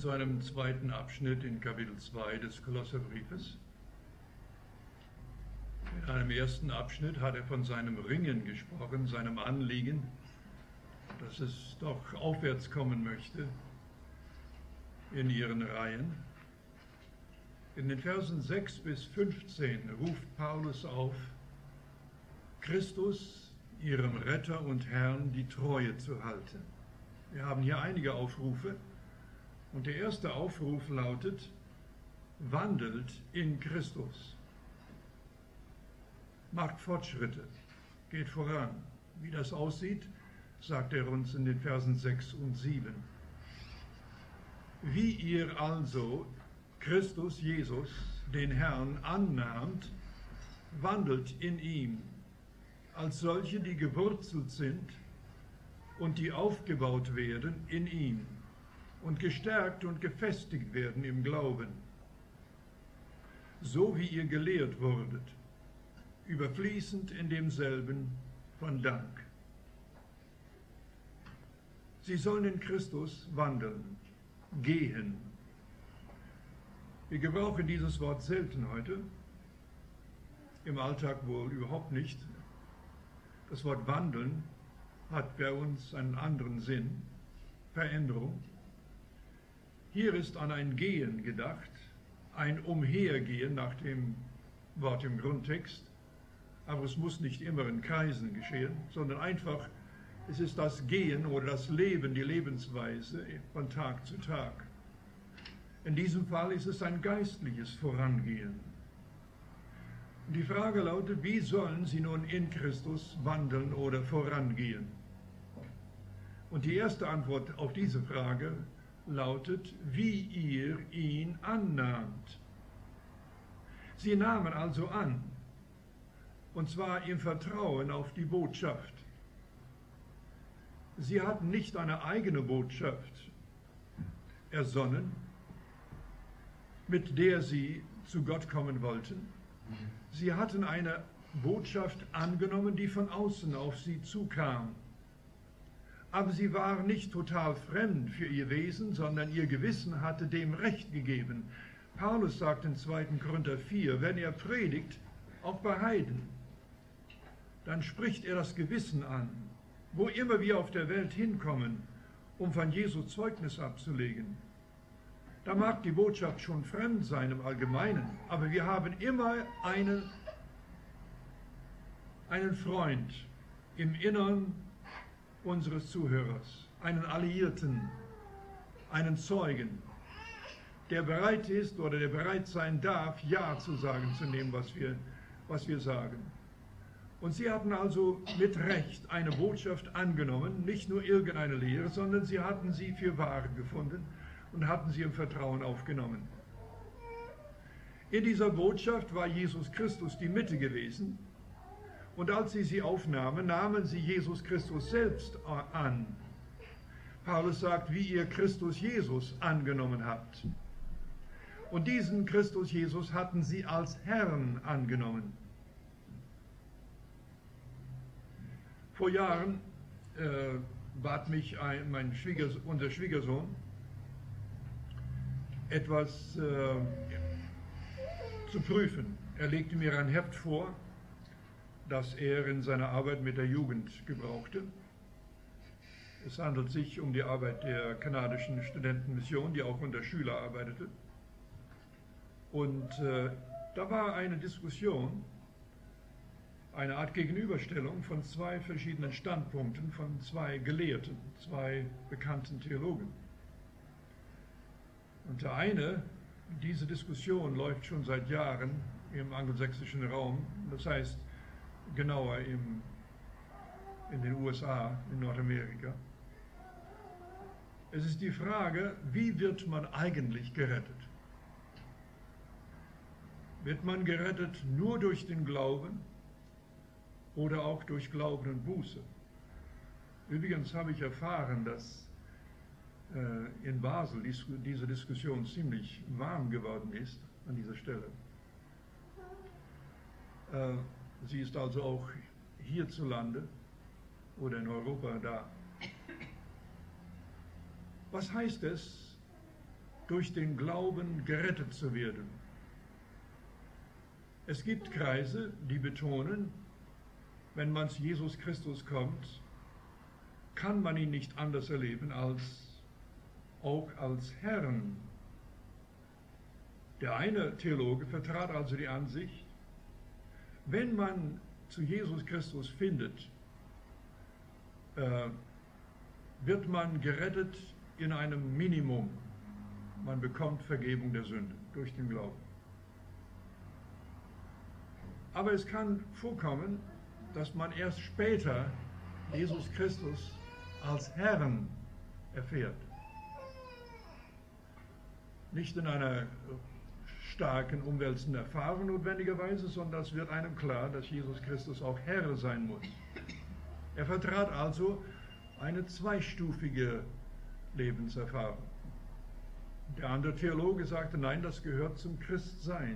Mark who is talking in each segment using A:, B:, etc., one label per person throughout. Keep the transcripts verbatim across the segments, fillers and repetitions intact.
A: zu einem zweiten Abschnitt in Kapitel zwei des Kolosserbriefes. In einem ersten Abschnitt hat er von seinem Ringen gesprochen, seinem Anliegen, dass es doch aufwärts kommen möchte in ihren Reihen. In den Versen sechs bis fünfzehn ruft Paulus auf, Christus, ihrem Retter und Herrn, die Treue zu halten. Wir haben hier einige Aufrufe und der erste Aufruf lautet, wandelt in Christus. Macht Fortschritte, geht voran. Wie das aussieht, sagt er uns in den Versen sechs und sieben. Wie ihr also Christus Jesus, den Herrn, annahmt, wandelt in ihm, als solche, die gewurzelt sind und die aufgebaut werden in ihm und gestärkt und gefestigt werden im Glauben, so wie ihr gelehrt wurdet, überfließend in demselben von Dank. Sie sollen in Christus wandeln, gehen. Wir gebrauchen dieses Wort selten heute, im Alltag wohl überhaupt nicht. Das Wort wandeln hat bei uns einen anderen Sinn, Veränderung. Hier ist an ein Gehen gedacht, ein Umhergehen nach dem Wort im Grundtext, aber es muss nicht immer in Kreisen geschehen, sondern einfach, es ist das Gehen oder das Leben, die Lebensweise von Tag zu Tag. In diesem Fall ist es ein geistliches Vorangehen. Und die Frage lautet, wie sollen sie nun in Christus wandeln oder vorangehen? Und die erste Antwort auf diese Frage lautet, wie ihr ihn annahmt. Sie nahmen also an, und zwar im Vertrauen auf die Botschaft. Sie hatten nicht eine eigene Botschaft ersonnen, mit der sie zu Gott kommen wollten. Sie hatten eine Botschaft angenommen, die von außen auf sie zukam. Aber sie waren nicht total fremd für ihr Wesen, sondern ihr Gewissen hatte dem Recht gegeben. Paulus sagt in zweiten Korinther vier, wenn er predigt, auch bei Heiden, dann spricht er das Gewissen an, wo immer wir auf der Welt hinkommen, um von Jesu Zeugnis abzulegen. Da mag die Botschaft schon fremd sein im Allgemeinen, aber wir haben immer eine, einen Freund im Innern unseres Zuhörers, einen Alliierten, einen Zeugen, der bereit ist oder der bereit sein darf, Ja zu sagen zu dem, was wir, was wir sagen. Und sie hatten also mit Recht eine Botschaft angenommen, nicht nur irgendeine Lehre, sondern sie hatten sie für wahr gefunden und hatten sie im Vertrauen aufgenommen. In dieser Botschaft war Jesus Christus die Mitte gewesen. Und als sie sie aufnahmen, nahmen sie Jesus Christus selbst an. Paulus sagt, wie ihr Christus Jesus angenommen habt. Und diesen Christus Jesus hatten sie als Herrn angenommen. Vor Jahren äh, bat mich ein, mein Schwiegers, unser Schwiegersohn, etwas äh, zu prüfen. Er legte mir ein Heft vor, das er in seiner Arbeit mit der Jugend gebrauchte. Es handelt sich um die Arbeit der kanadischen Studentenmission, die auch unter Schüler arbeitete. Und äh, da war eine Diskussion, eine Art Gegenüberstellung von zwei verschiedenen Standpunkten von zwei Gelehrten, zwei bekannten Theologen. Und der eine, diese Diskussion läuft schon seit Jahren im angelsächsischen Raum, das heißt genauer im, in den U S A, in Nordamerika. Es ist die Frage, wie wird man eigentlich gerettet? Wird man gerettet nur durch den Glauben oder auch durch Glauben und Buße? Übrigens habe ich erfahren, dass äh, in Basel dies, diese Diskussion ziemlich warm geworden ist an dieser Stelle. Äh, sie ist also auch hierzulande oder in Europa da. Was heißt es, durch den Glauben gerettet zu werden. Es gibt Kreise, die betonen, wenn man zu Jesus Christus kommt, kann man ihn nicht anders erleben als auch als Herrn. Der eine Theologe vertrat also die Ansicht, wenn man zu Jesus Christus findet, äh, wird man gerettet in einem Minimum. Man bekommt Vergebung der Sünde durch den Glauben. Aber es kann vorkommen, dass man erst später Jesus Christus als Herrn erfährt. Nicht in einer starken, umwälzenden Erfahrung notwendigerweise, sondern es wird einem klar, dass Jesus Christus auch Herr sein muss. Er vertrat also eine zweistufige Lebenserfahrung. Der andere Theologe sagte, nein, das gehört zum Christsein.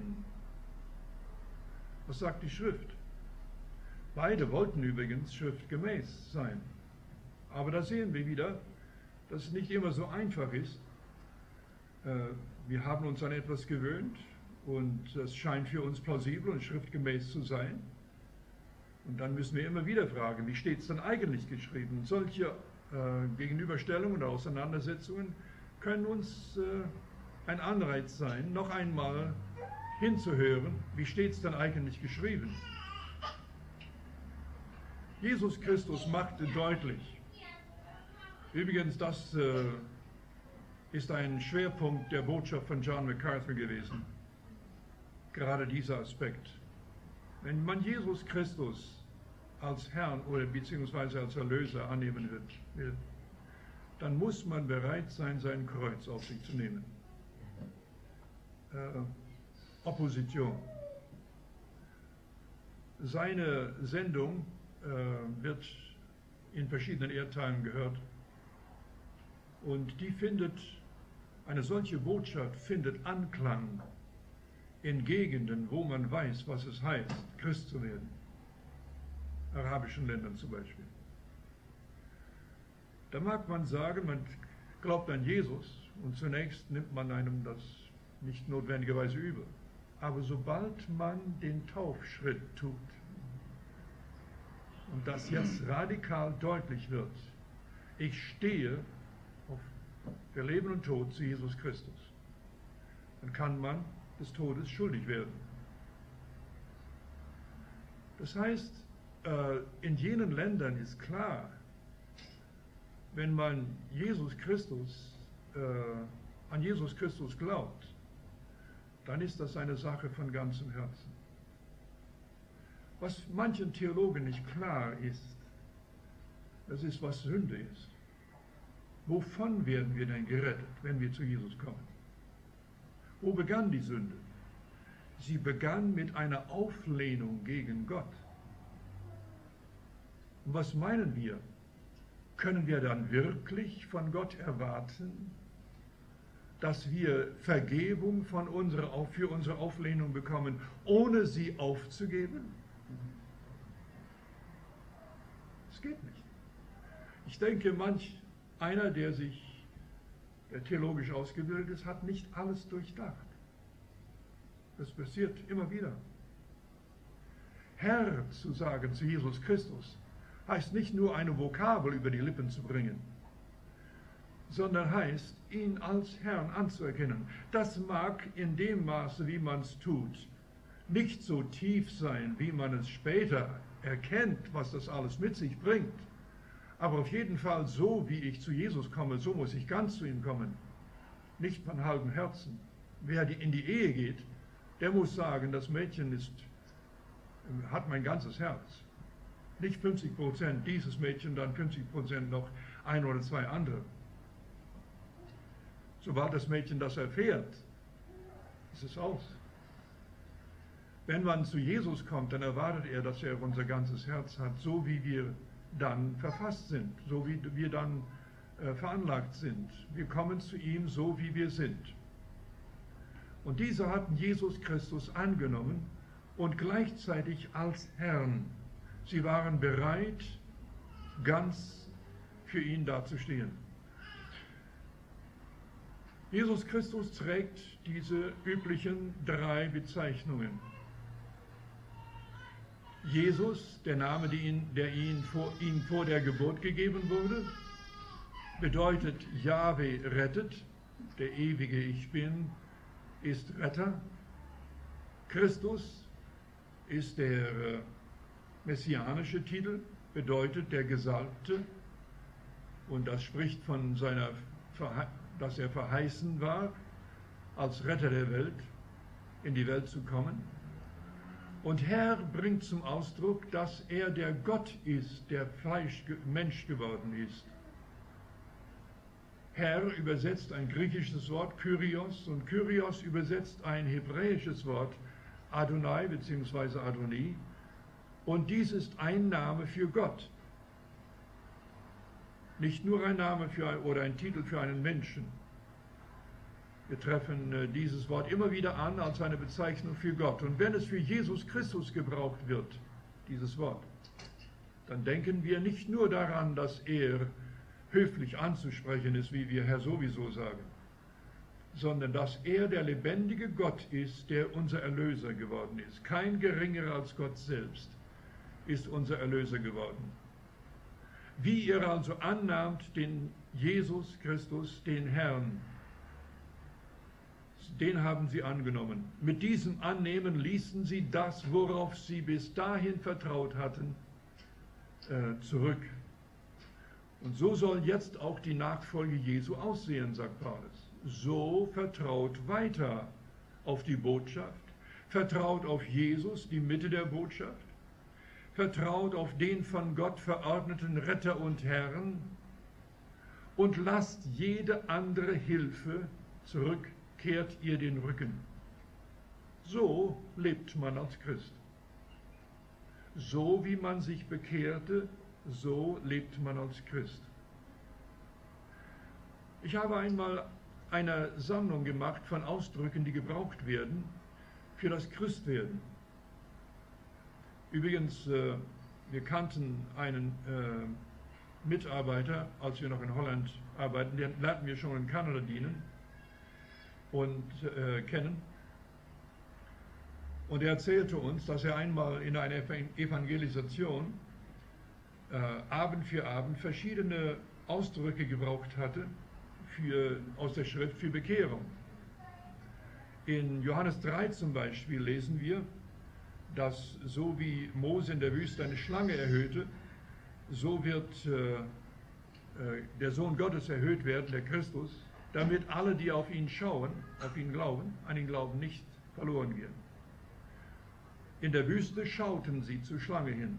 A: Was sagt die Schrift? Beide wollten übrigens schriftgemäß sein. Aber da sehen wir wieder, dass es nicht immer so einfach ist. Wir haben uns an etwas gewöhnt und es scheint für uns plausibel und schriftgemäß zu sein. Und dann müssen wir immer wieder fragen, wie steht es denn eigentlich geschrieben? Solche äh, Gegenüberstellungen oder Auseinandersetzungen können uns äh, ein Anreiz sein, noch einmal hinzuhören, wie steht es denn eigentlich geschrieben? Jesus Christus machte deutlich, übrigens das äh, ist ein Schwerpunkt der Botschaft von John MacArthur gewesen, gerade dieser Aspekt. Wenn man Jesus Christus als Herrn oder beziehungsweise als Erlöser annehmen wird, dann muss man bereit sein, sein Kreuz auf sich zu nehmen. Äh, Opposition. Seine Sendung äh, wird in verschiedenen Erdteilen gehört und die findet, eine solche Botschaft findet Anklang in Gegenden, wo man weiß, was es heißt, Christ zu werden. Arabischen Ländern zum Beispiel. Da mag man sagen, man glaubt an Jesus und zunächst nimmt man einem das nicht notwendigerweise übel. Aber sobald man den Taufschritt tut und das jetzt radikal deutlich wird, ich stehe auf, für Leben und Tod zu Jesus Christus, dann kann man des Todes schuldig werden. Das heißt, in jenen Ländern ist klar, wenn man Jesus Christus, äh, an Jesus Christus glaubt, dann ist das eine Sache von ganzem Herzen. Was manchen Theologen nicht klar ist, das ist, was Sünde ist. Wovon werden wir denn gerettet, wenn wir zu Jesus kommen? Wo begann die Sünde? Sie begann mit einer Auflehnung gegen Gott. Und was meinen wir? Können wir dann wirklich von Gott erwarten, dass wir Vergebung von unserer, für unsere Auflehnung bekommen, ohne sie aufzugeben? Das geht nicht. Ich denke, manch einer, der sich der theologisch ausgebildet ist, hat nicht alles durchdacht. Das passiert immer wieder. Herr zu sagen zu Jesus Christus heißt nicht nur eine Vokabel über die Lippen zu bringen, sondern heißt, ihn als Herrn anzuerkennen. Das mag in dem Maße, wie man es tut, nicht so tief sein, wie man es später erkennt, was das alles mit sich bringt. Aber auf jeden Fall so, wie ich zu Jesus komme, so muss ich ganz zu ihm kommen. Nicht von halbem Herzen. Wer in die Ehe geht, der muss sagen, das Mädchen ist, hat mein ganzes Herz. Nicht fünfzig Prozent dieses Mädchen, dann fünfzig Prozent noch ein oder zwei andere. Sobald das Mädchen das erfährt, ist es aus. Wenn man zu Jesus kommt, dann erwartet er, dass er unser ganzes Herz hat, so wie wir dann verfasst sind, so wie wir dann äh, veranlagt sind. Wir kommen zu ihm so, wie wir sind. Und diese hatten Jesus Christus angenommen und gleichzeitig als Herrn. Sie waren bereit, ganz für ihn dazustehen. Jesus Christus trägt diese üblichen drei Bezeichnungen. Jesus, der Name, der ihn, der ihn, vor, ihm vor der Geburt gegeben wurde, bedeutet Jahwe rettet, der ewige Ich Bin ist Retter. Christus ist der äh, messianische Titel, bedeutet der Gesalbte, und das spricht von seiner, dass er verheißen war, als Retter der Welt in die Welt zu kommen. Und Herr bringt zum Ausdruck, dass er der Gott ist, der Fleisch, Mensch geworden ist. Herr übersetzt ein griechisches Wort, Kyrios, und Kyrios übersetzt ein hebräisches Wort, Adonai bzw. Adoni, und dies ist ein Name für Gott. Nicht nur ein Name für ein, oder ein Titel für einen Menschen. Wir treffen äh, dieses Wort immer wieder an als eine Bezeichnung für Gott. Und wenn es für Jesus Christus gebraucht wird, dieses Wort, dann denken wir nicht nur daran, dass er höflich anzusprechen ist, wie wir Herr sowieso sagen, sondern dass er der lebendige Gott ist, der unser Erlöser geworden ist. Kein geringerer als Gott selbst ist unser Erlöser geworden. Wie ihr also annahmt den Jesus Christus, den Herrn, den haben sie angenommen. Mit diesem Annehmen ließen sie das, worauf sie bis dahin vertraut hatten, äh, zurück. Und so soll jetzt auch die Nachfolge Jesu aussehen, sagt Paulus. So vertraut weiter auf die Botschaft, vertraut auf Jesus, die Mitte der Botschaft, vertraut auf den von Gott verordneten Retter und Herrn und lasst jede andere Hilfe zurück, kehrt ihr den Rücken. So lebt man als Christ. So wie man sich bekehrte, so lebt man als Christ. Ich habe einmal eine Sammlung gemacht von Ausdrücken, die gebraucht werden für das Christwerden. Übrigens, äh, wir kannten einen äh, Mitarbeiter, als wir noch in Holland arbeiten, den lernten wir schon in Kanada dienen und äh, kennen. Und er erzählte uns, dass er einmal in einer Evangelisation äh, Abend für Abend verschiedene Ausdrücke gebraucht hatte für, aus der Schrift für Bekehrung. In Johannes drei zum Beispiel lesen wir, dass so wie Mose in der Wüste eine Schlange erhöhte, so wird äh, äh, der Sohn Gottes erhöht werden, der Christus, damit alle, die auf ihn schauen, auf ihn glauben, an ihn glauben, nicht verloren gehen. In der Wüste schauten sie zur Schlange hin.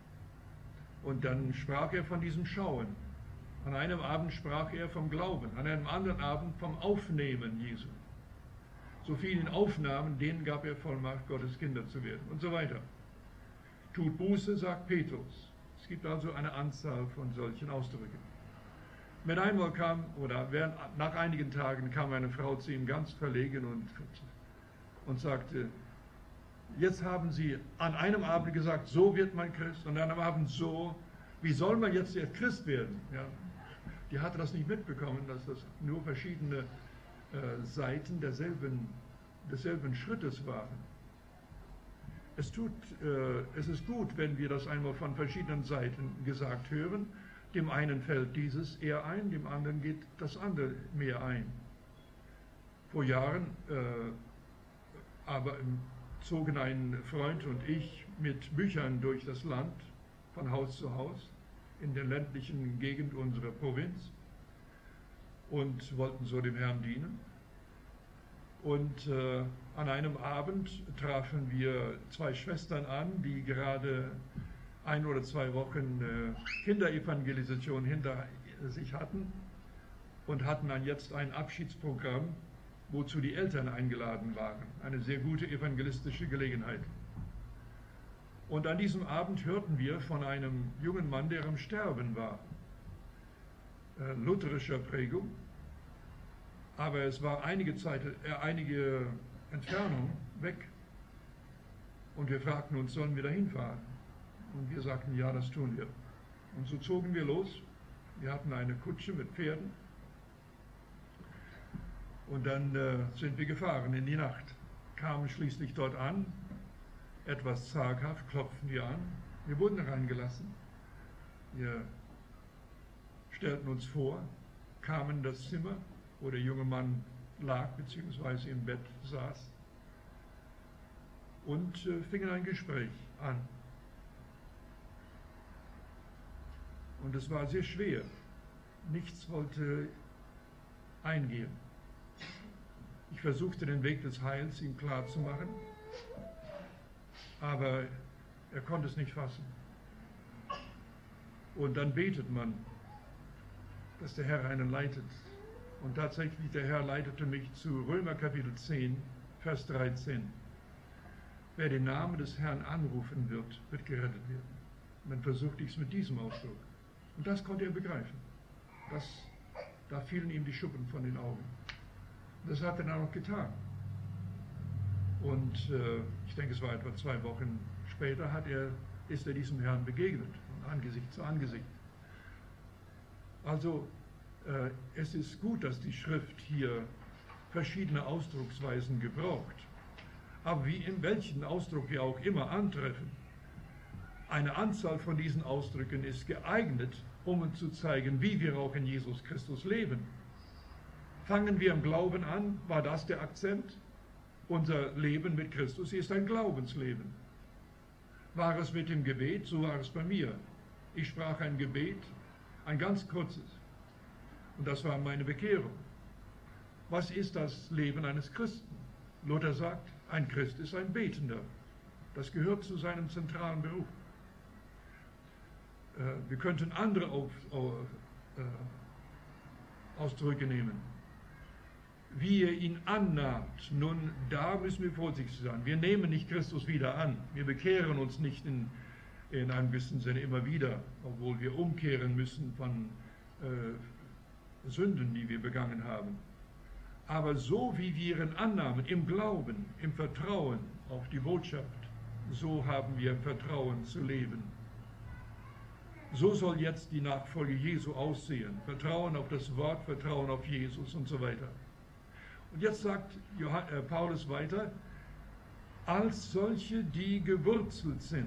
A: Und dann sprach er von diesem Schauen. An einem Abend sprach er vom Glauben, an einem anderen Abend vom Aufnehmen Jesu. So viele ihn aufnahmen, denen gab er Vollmacht, Gottes Kinder zu werden und so weiter. Tut Buße, sagt Petrus. Es gibt also eine Anzahl von solchen Ausdrücken. Mit einmal kam, oder während, nach einigen Tagen kam eine Frau zu ihm ganz verlegen und, und sagte, jetzt haben Sie an einem Abend gesagt, so wird man Christ, und an einem Abend so, wie soll man jetzt der Christ werden? Ja, die hatte das nicht mitbekommen, dass das nur verschiedene äh, Seiten derselben, desselben Schrittes waren. Es, tut, äh, es ist gut, wenn wir das einmal von verschiedenen Seiten gesagt hören. Dem einen fällt dieses eher ein, dem anderen geht das andere mehr ein. Vor Jahren äh, aber zogen ein Freund und ich mit Büchern durch das Land, von Haus zu Haus, in der ländlichen Gegend unserer Provinz und wollten so dem Herrn dienen. Und äh, an einem Abend trafen wir zwei Schwestern an, die gerade ein oder zwei Wochen äh, Kinderevangelisation hinter sich hatten und hatten dann jetzt ein Abschiedsprogramm, wozu die Eltern eingeladen waren. Eine sehr gute evangelistische Gelegenheit. Und an diesem Abend hörten wir von einem jungen Mann, der am Sterben war. Äh, lutherischer Prägung. Aber es war einige Zeit, äh, einige Entfernung weg. Und wir fragten uns, sollen wir dahin fahren? Und wir sagten, ja, das tun wir. Und so zogen wir los. Wir hatten eine Kutsche mit Pferden. Und dann äh, sind wir gefahren in die Nacht, kamen schließlich dort an, etwas zaghaft klopften wir an, wir wurden reingelassen, wir stellten uns vor, kamen in das Zimmer, wo der junge Mann lag bzw. im Bett saß und äh, fingen ein Gespräch an. Und es war sehr schwer, nichts wollte eingehen. Ich versuchte den Weg des Heils ihm klarzumachen, aber er konnte es nicht fassen. Und dann betet man, dass der Herr einen leitet. Und tatsächlich, der Herr leitete mich zu Römer Kapitel zehn, Vers dreizehn. Wer den Namen des Herrn anrufen wird, wird gerettet werden. Und dann versuchte ich es mit diesem Ausdruck. Und das konnte er begreifen. Das, da fielen ihm die Schuppen von den Augen. Das hat er dann auch getan. Und äh, ich denke, es war etwa zwei Wochen später, hat er, ist er diesem Herrn begegnet, von Angesicht zu Angesicht. Also, äh, es ist gut, dass die Schrift hier verschiedene Ausdrucksweisen gebraucht. Aber wie in welchen Ausdruck wir auch immer antreffen, eine Anzahl von diesen Ausdrücken ist geeignet, um uns zu zeigen, wie wir auch in Jesus Christus leben. Fangen wir im Glauben an, war das der Akzent? Unser Leben mit Christus ist ein Glaubensleben. War es mit dem Gebet, so war es bei mir. Ich sprach ein Gebet, ein ganz kurzes. Und das war meine Bekehrung. Was ist das Leben eines Christen? Luther sagt, ein Christ ist ein Betender. Das gehört zu seinem zentralen Beruf. Äh, wir könnten andere auf, auf, äh, Ausdrücke nehmen. Wie ihr ihn annahmt, nun, da müssen wir vorsichtig sein. Wir nehmen nicht Christus wieder an. Wir bekehren uns nicht in, in einem gewissen Sinne immer wieder, obwohl wir umkehren müssen von äh, Sünden, die wir begangen haben. Aber so wie wir ihn annahmen, im Glauben, im Vertrauen auf die Botschaft, so haben wir im Vertrauen zu leben. So soll jetzt die Nachfolge Jesu aussehen. Vertrauen auf das Wort, Vertrauen auf Jesus und so weiter. Und jetzt sagt Johann, äh, Paulus weiter, als solche, die gewurzelt sind.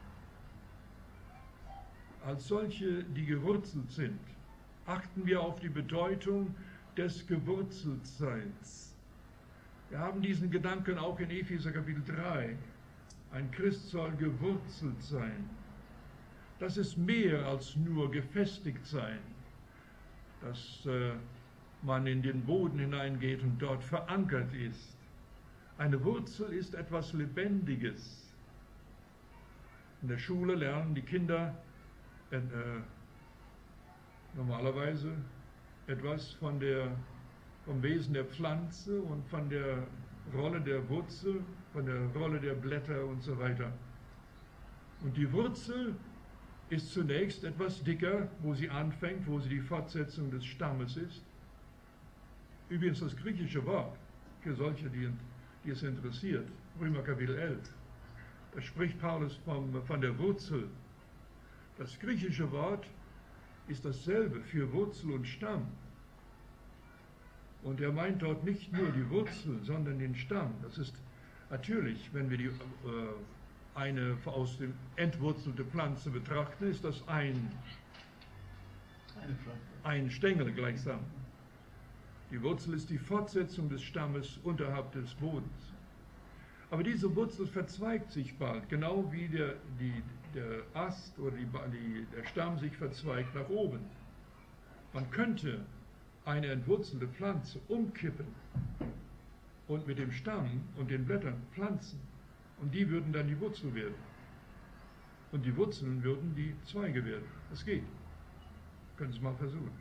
A: Als solche, die gewurzelt sind, achten wir auf die Bedeutung des Gewurzeltseins. Wir haben diesen Gedanken auch in Epheser Kapitel drei. Ein Christ soll gewurzelt sein. Das ist mehr als nur gefestigt sein, dass äh, man in den Boden hineingeht und dort verankert ist. Eine Wurzel ist etwas Lebendiges. In der Schule lernen die Kinder äh, normalerweise etwas von der, vom Wesen der Pflanze und von der Rolle der Wurzel, von der Rolle der Blätter und so weiter. Und die Wurzel ist zunächst etwas dicker, wo sie anfängt, wo sie die Fortsetzung des Stammes ist. Übrigens das griechische Wort, für solche, die, die es interessiert, Römer Kapitel elf, da spricht Paulus vom, von der Wurzel. Das griechische Wort ist dasselbe für Wurzel und Stamm. Und er meint dort nicht nur die Wurzel, sondern den Stamm. Das ist natürlich, wenn wir die, äh, eine aus dem entwurzelte Pflanze betrachten, ist das ein, ein Stängel gleichsam. Die Wurzel ist die Fortsetzung des Stammes unterhalb des Bodens. Aber diese Wurzel verzweigt sich bald, genau wie der, die, der Ast oder die, die, der Stamm sich verzweigt nach oben. Man könnte eine entwurzelte Pflanze umkippen und mit dem Stamm und den Blättern pflanzen. Und die würden dann die Wurzel werden. Und die Wurzeln würden die Zweige werden. Das geht. Können Sie es mal versuchen.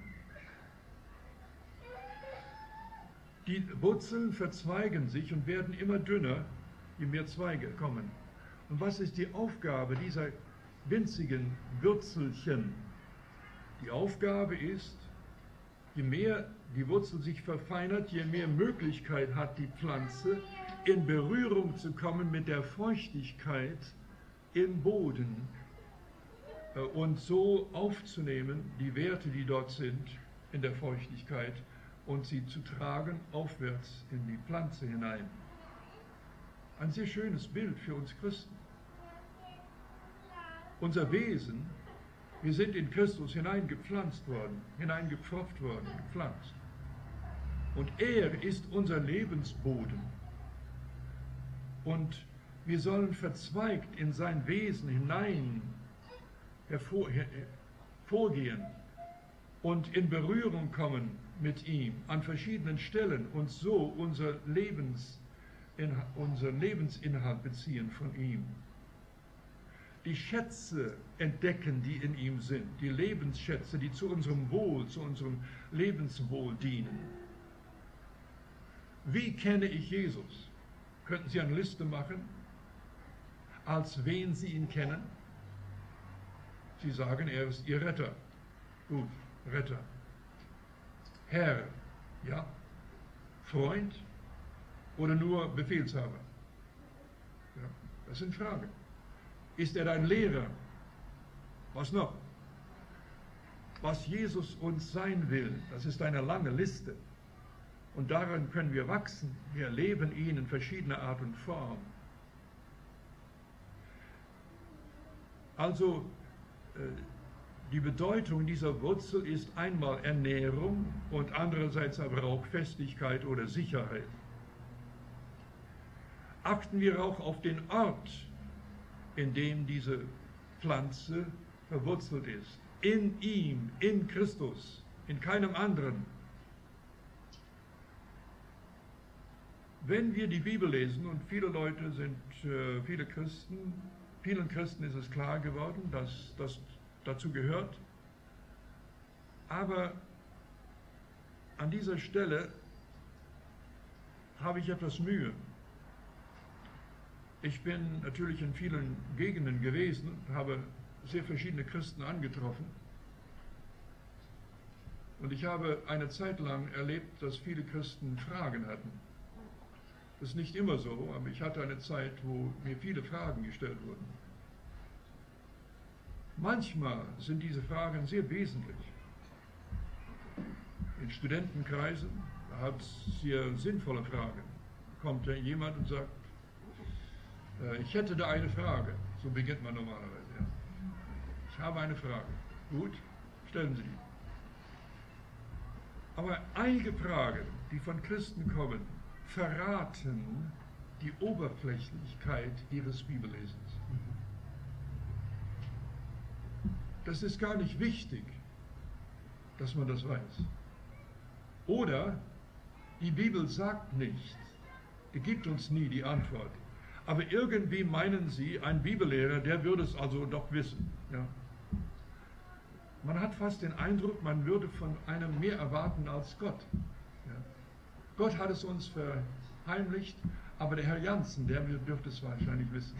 A: Die Wurzeln verzweigen sich und werden immer dünner, je mehr Zweige kommen. Und was ist die Aufgabe dieser winzigen Wurzelchen? Die Aufgabe ist, je mehr die Wurzel sich verfeinert, je mehr Möglichkeit hat die Pflanze, in Berührung zu kommen mit der Feuchtigkeit im Boden und so aufzunehmen, die Werte, die dort sind, in der Feuchtigkeit, und sie zu tragen aufwärts in die Pflanze hinein. Ein sehr schönes Bild für uns Christen. Unser Wesen, wir sind in Christus hineingepflanzt worden, hineingepfropft worden, gepflanzt. Und er ist unser Lebensboden. Und wir sollen verzweigt in sein Wesen hinein hervor, hervorgehen und in Berührung kommen mit ihm an verschiedenen Stellen und so unser Lebens, unseren Lebensinhalt beziehen von ihm. Die Schätze entdecken, die in ihm sind, die Lebensschätze, die zu unserem Wohl, zu unserem Lebenswohl dienen. Wie kenne ich Jesus? Könnten Sie eine Liste machen, als wen Sie ihn kennen? Sie sagen, er ist Ihr Retter. Gut, Retter. Herr, ja. Freund oder nur Befehlshaber? Ja, das sind Fragen. Ist er dein Lehrer? Was noch? Was Jesus uns sein will, das ist eine lange Liste. Und daran können wir wachsen. Wir erleben ihn in verschiedener Art und Form. Also, die Bedeutung dieser Wurzel ist einmal Ernährung und andererseits aber auch Festigkeit oder Sicherheit. Achten wir auch auf den Ort, in dem diese Pflanze verwurzelt ist. In ihm, in Christus, in keinem anderen. Wenn wir die Bibel lesen, und viele Leute sind, äh, viele Christen, vielen Christen ist es klar geworden, dass das dazu gehört, aber an dieser Stelle habe ich etwas Mühe. Ich bin natürlich in vielen Gegenden gewesen, habe sehr verschiedene Christen angetroffen und ich habe eine Zeit lang erlebt, dass viele Christen Fragen hatten. Das ist nicht immer so, aber ich hatte eine Zeit, wo mir viele Fragen gestellt wurden. Manchmal sind diese Fragen sehr wesentlich. In Studentenkreisen hat es sehr sinnvolle Fragen. Kommt da jemand und sagt, äh, ich hätte da eine Frage. So beginnt man normalerweise. Ja. Ich habe eine Frage. Gut, stellen Sie die. Aber einige Fragen, die von Christen kommen, verraten die Oberflächlichkeit ihres Bibellesens. Das ist gar nicht wichtig, dass man das weiß. Oder die Bibel sagt nicht, die gibt uns nie die Antwort. Aber irgendwie meinen sie, ein Bibellehrer, der würde es also doch wissen. Ja. Man hat fast den Eindruck, man würde von einem mehr erwarten als Gott. Ja. Gott hat es uns verheimlicht, aber der Herr Jansen, der dürfte es wahrscheinlich wissen.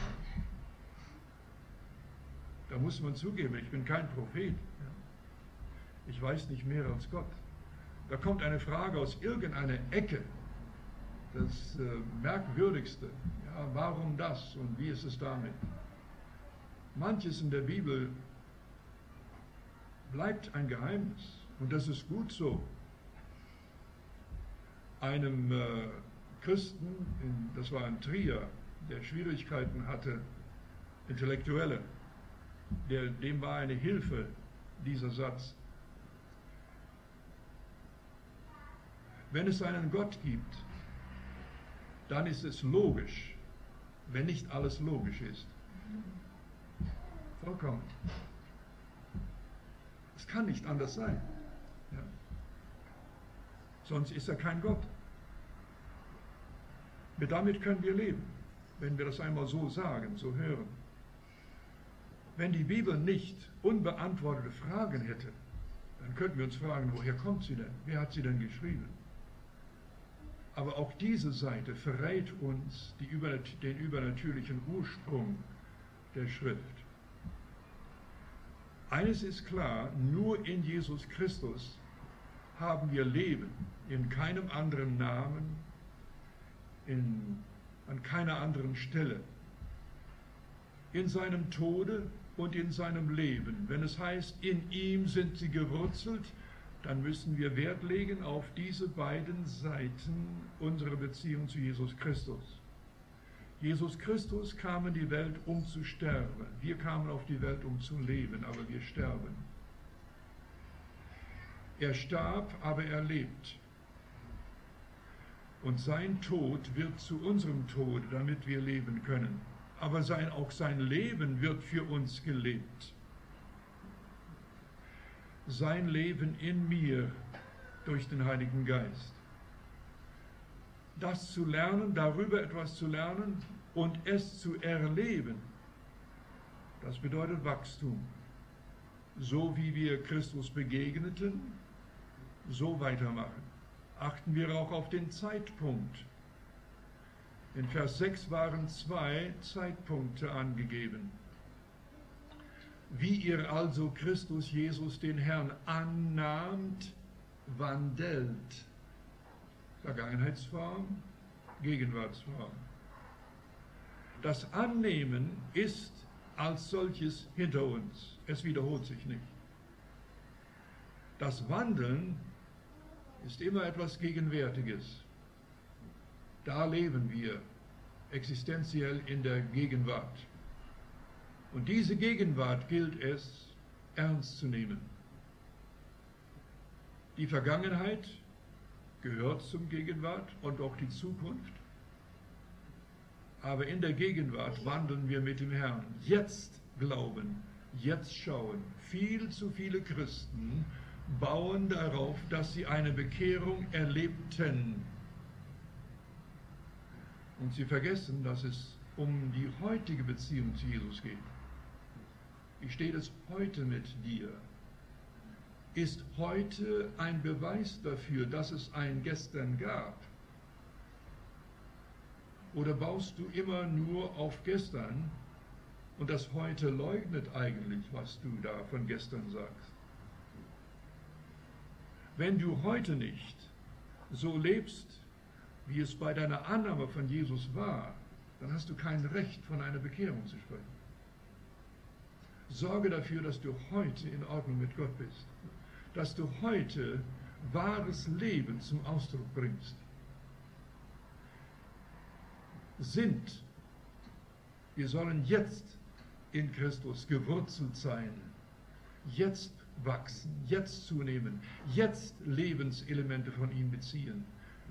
A: Da muss man zugeben, ich bin kein Prophet. Ja. Ich weiß nicht mehr als Gott. Da kommt eine Frage aus irgendeiner Ecke, das äh, Merkwürdigste. Ja, warum das und wie ist es damit? Manches in der Bibel bleibt ein Geheimnis und das ist gut so. Einem äh, Christen, in, das war ein Trier, der Schwierigkeiten hatte, Intellektuelle, der, dem war eine Hilfe dieser Satz. Wenn es einen Gott gibt, dann ist es logisch, wenn nicht alles logisch ist. Vollkommen. Es kann nicht anders sein. Ja. Sonst ist er kein Gott. Damit können wir leben, wenn wir das einmal so sagen, so hören. Wenn die Bibel nicht unbeantwortete Fragen hätte, dann könnten wir uns fragen, woher kommt sie denn? Wer hat sie denn geschrieben? Aber auch diese Seite verrät uns die, den übernatürlichen Ursprung der Schrift. Eines ist klar, nur in Jesus Christus haben wir Leben, in keinem anderen Namen, in, an keiner anderen Stelle. In seinem Tode und in seinem Leben. Wenn es heißt, in ihm sind sie gewurzelt, dann müssen wir Wert legen auf diese beiden Seiten unserer Beziehung zu Jesus Christus. Jesus Christus kam in die Welt, um zu sterben. Wir kamen auf die Welt, um zu leben, aber wir sterben. Er starb, aber er lebt. Und sein Tod wird zu unserem Tod, damit wir leben können. Aber sein, auch sein Leben wird für uns gelebt. Sein Leben in mir durch den Heiligen Geist. Das zu lernen, darüber etwas zu lernen und es zu erleben, das bedeutet Wachstum. So wie wir Christus begegneten, so weitermachen. Achten wir auch auf den Zeitpunkt. In Vers sechs waren zwei Zeitpunkte angegeben. Wie ihr also Christus Jesus, den Herrn, annahmt, wandelt. Vergangenheitsform, Gegenwartsform. Das Annehmen ist als solches hinter uns. Es wiederholt sich nicht. Das Wandeln ist immer etwas Gegenwärtiges. Da leben wir existenziell in der Gegenwart. Und diese Gegenwart gilt es ernst zu nehmen. Die Vergangenheit gehört zum Gegenwart und auch die Zukunft. Aber in der Gegenwart wandeln wir mit dem Herrn. Jetzt glauben, jetzt schauen. Viel zu viele Christen bauen darauf, dass sie eine Bekehrung erlebten. Und sie vergessen, dass es um die heutige Beziehung zu Jesus geht. Wie steht es heute mit dir? Ist heute ein Beweis dafür, dass es ein Gestern gab? Oder baust du immer nur auf gestern und das Heute leugnet eigentlich, was du da von gestern sagst? Wenn du heute nicht so lebst, wie es bei deiner Annahme von Jesus war, dann hast du kein Recht, von einer Bekehrung zu sprechen. Sorge dafür, dass du heute in Ordnung mit Gott bist, dass du heute wahres Leben zum Ausdruck bringst. Sind, wir sollen jetzt in Christus gewurzelt sein, jetzt wachsen, jetzt zunehmen, jetzt Lebenselemente von ihm beziehen.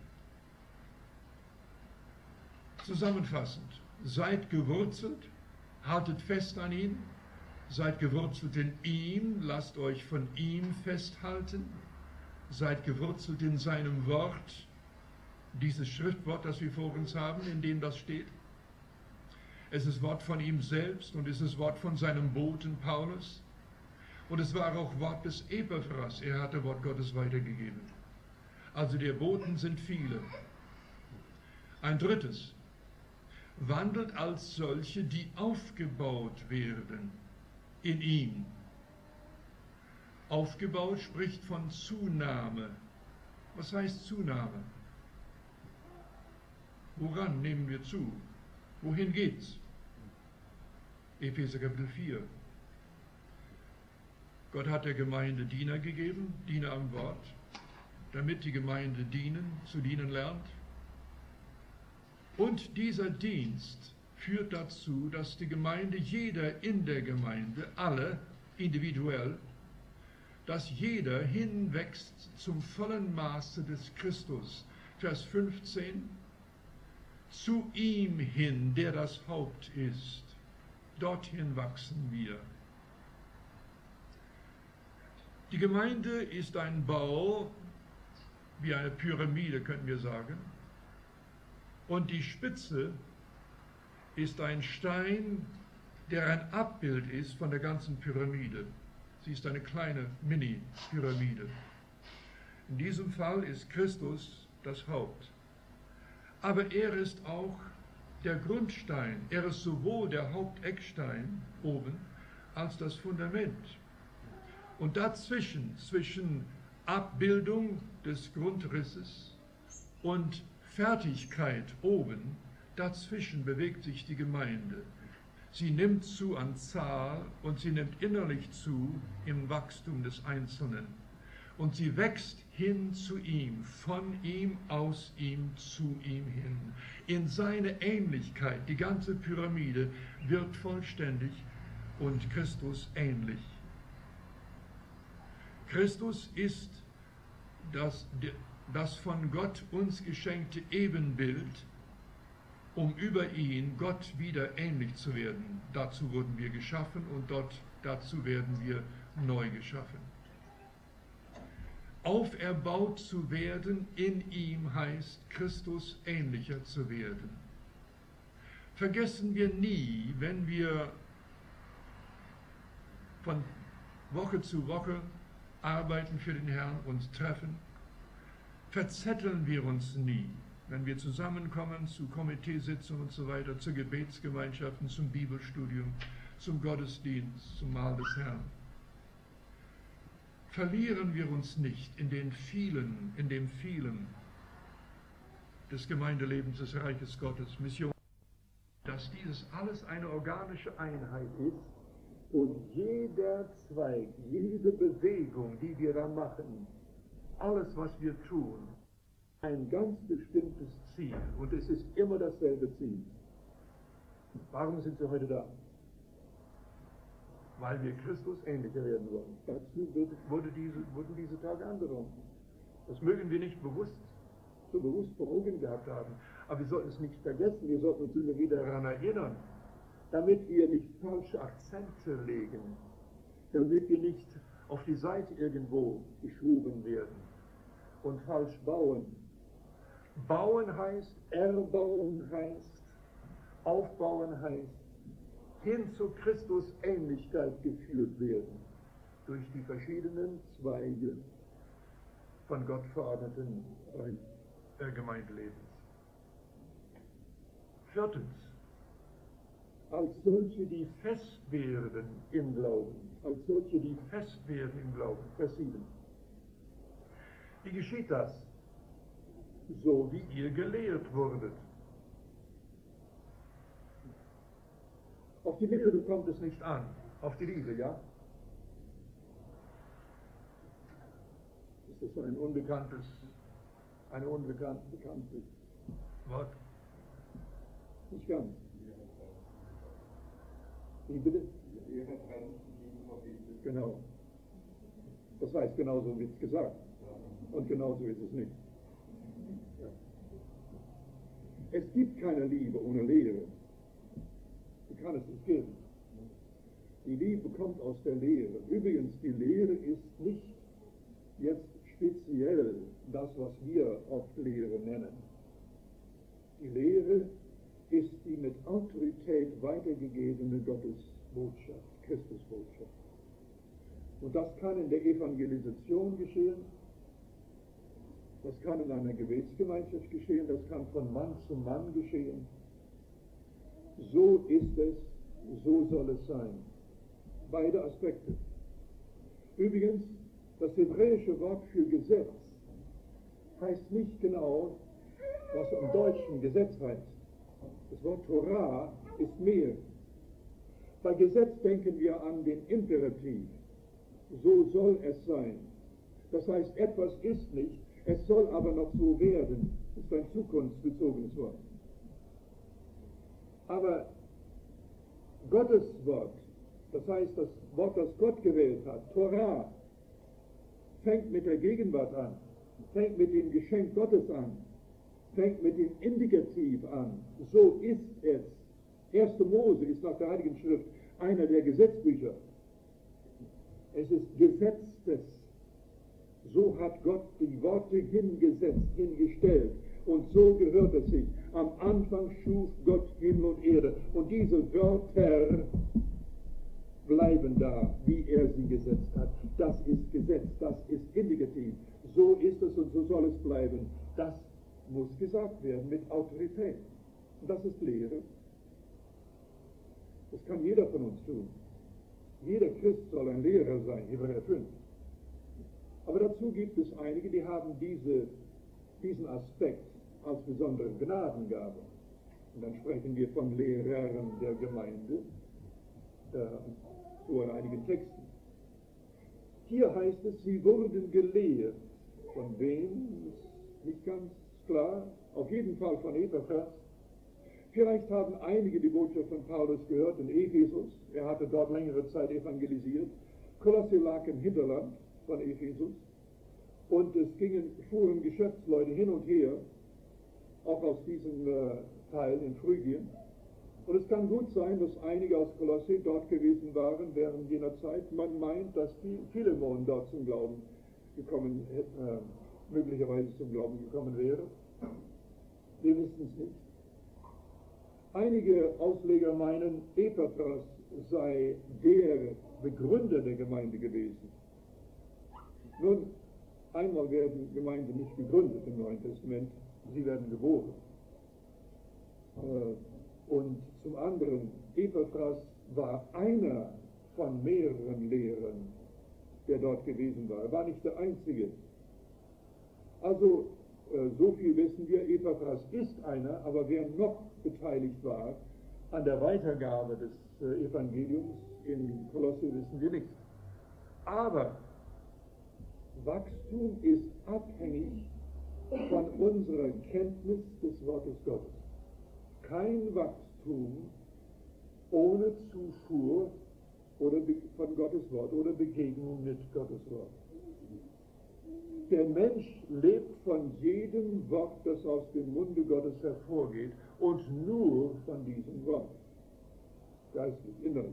A: Zusammenfassend, seid gewurzelt, haltet fest an ihm, seid gewurzelt in ihm, lasst euch von ihm festhalten, seid gewurzelt in seinem Wort, dieses Schriftwort, das wir vor uns haben, in dem das steht. Es ist Wort von ihm selbst und es ist Wort von seinem Boten Paulus. Und es war auch Wort des Epaphras, er hatte Wort Gottes weitergegeben. Also der Boten sind viele. Ein drittes, wandelt als solche, die aufgebaut werden in ihm. Aufgebaut spricht von Zunahme. Was heißt Zunahme? Woran nehmen wir zu? Wohin geht's? Epheser Kapitel vier. Gott hat der Gemeinde Diener gegeben, Diener am Wort, damit die Gemeinde dienen, zu dienen lernt. Und dieser Dienst führt dazu, dass die Gemeinde, jeder in der Gemeinde, alle individuell, dass jeder hinwächst zum vollen Maße des Christus. Vers fünfzehn, zu ihm hin, der das Haupt ist. Dorthin wachsen wir. Die Gemeinde ist ein Bau, wie eine Pyramide, könnten wir sagen. Und die Spitze ist ein Stein, der ein Abbild ist von der ganzen Pyramide. Sie ist eine kleine Mini-Pyramide. In diesem Fall ist Christus das Haupt. Aber er ist auch der Grundstein. Er ist sowohl der Haupteckstein oben als das Fundament. Und dazwischen, zwischen Abbildung des Grundrisses und Fertigkeit oben, dazwischen bewegt sich die Gemeinde. Sie nimmt zu an Zahl und sie nimmt innerlich zu im Wachstum des Einzelnen. Und sie wächst hin zu ihm, von ihm, aus ihm, zu ihm hin. In seine Ähnlichkeit, die ganze Pyramide wird vollständig und Christus ähnlich. Christus ist das, das von Gott uns geschenkte Ebenbild, um über ihn Gott wieder ähnlich zu werden. Dazu wurden wir geschaffen und dort, dazu werden wir neu geschaffen. Auferbaut zu werden in ihm heißt, Christus ähnlicher zu werden. Vergessen wir nie, wenn wir von Woche zu Woche arbeiten für den Herrn, uns treffen, verzetteln wir uns nie, wenn wir zusammenkommen zu Komiteesitzungen und so weiter, zu Gebetsgemeinschaften, zum Bibelstudium, zum Gottesdienst, zum Mahl des Herrn. Verlieren wir uns nicht in den vielen, in dem vielen des Gemeindelebens des Reiches Gottes, Mission, dass dieses alles eine organische Einheit ist und jeder Zweig, jede Bewegung, die wir da machen, alles, was wir tun, ein ganz bestimmtes Ziel und es ist immer dasselbe Ziel. Warum sind Sie heute da? Weil wir Christus ähnlicher werden wollen. Dazu wurde diese, wurden diese Tage angenommen. Das mögen wir nicht bewusst, so bewusst vor Augen gehabt haben. Aber wir sollten es nicht vergessen, wir sollten uns immer wieder daran erinnern, damit wir nicht falsche Akzente legen, damit wir nicht auf die Seite irgendwo geschoben werden und falsch bauen. Bauen heißt, erbauen heißt, aufbauen heißt, hin zu Christus Ähnlichkeit geführt werden, durch die verschiedenen Zweige von Gott verordneten äh, Gemeindelebens. Viertens, als solche, die fest werden im Glauben, als solche, die fest werden im Glauben, Vers sieben. Wie geschieht das? So wie ihr gelehrt wurdet. Auf die Lehre kommt es nicht an, auf die Liebe, ja? Ist das ein unbekanntes, eine unbekannte, bekannte Wort? Nicht ganz. Wie bitte? Genau. Das heißt, genauso wird es gesagt. Und genauso ist es nicht. Ja. Es gibt keine Liebe ohne Lehre. Die kann es nicht geben. Die Liebe kommt aus der Lehre. Übrigens, die Lehre ist nicht jetzt speziell das, was wir oft Lehre nennen. Die Lehre ist die mit Autorität weitergegebene Gottesbotschaft, Christusbotschaft. Und das kann in der Evangelisation geschehen, das kann in einer Gebetsgemeinschaft geschehen, das kann von Mann zu Mann geschehen. So ist es, so soll es sein. Beide Aspekte. Übrigens, das hebräische Wort für Gesetz heißt nicht genau, was im Deutschen Gesetz heißt. Das Wort Torah ist mehr. Bei Gesetz denken wir an den Imperativ. So soll es sein. Das heißt, etwas ist nicht, es soll aber noch so werden. Das ist ein zukunftsbezogenes Wort. Aber Gottes Wort, das heißt das Wort, das Gott gewählt hat, Torah, fängt mit der Gegenwart an, fängt mit dem Geschenk Gottes an, fängt mit dem Indikativ an. So ist es. Erste Mose ist nach der Heiligen Schrift einer der Gesetzbücher. Es ist Gesetztes. So hat Gott die Worte hingesetzt, hingestellt. Und so gehört es sich. Am Anfang schuf Gott Himmel und Erde. Und diese Wörter bleiben da, wie er sie gesetzt hat. Das ist Gesetz, das ist Indikativ. So ist es und so soll es bleiben. Das muss gesagt werden mit Autorität. Und das ist Lehre. Das kann jeder von uns tun. Jeder Christ soll ein Lehrer sein, Hebräer fünf. Aber dazu gibt es einige, die haben diese, diesen Aspekt als besondere Gnadengabe. Und dann sprechen wir von Lehrern der Gemeinde, äh, so in einigen Texten.
B: Hier heißt es, sie wurden gelehrt. Von wem? Ist nicht ganz klar. Auf jeden Fall von Epaphras. Vielleicht haben einige die Botschaft von Paulus gehört in Ephesus. Er hatte dort längere Zeit evangelisiert. Kolosse lag im Hinterland von Ephesus. Und es gingen, fuhren Geschäftsleute hin und her, auch aus diesem äh, Teil in Phrygien. Und es kann gut sein, dass einige aus Kolosse dort gewesen waren während jener Zeit. Man meint, dass die Philemon dort zum Glauben gekommen, äh, möglicherweise zum Glauben gekommen wäre. Wir wissen es nicht. Einige Ausleger meinen, Epaphras sei der Begründer der Gemeinde gewesen. Nun, einmal werden Gemeinden nicht gegründet im Neuen Testament, sie werden geboren. Und zum anderen, Epaphras war einer von mehreren Lehrern, der dort gewesen war. Er war nicht der Einzige. Also, so viel wissen wir, Epaphras ist einer, aber wer noch beteiligt war an der Weitergabe des Evangeliums in Kolosse, wissen wir nicht. Aber Wachstum ist abhängig von unserer Kenntnis des Wortes Gottes. Kein Wachstum ohne Zufuhr oder von Gottes Wort oder Begegnung mit Gottes Wort. Der Mensch lebt von jedem Wort, das aus dem Munde Gottes hervorgeht, und nur von diesem Wort. Geistlich, innerlich.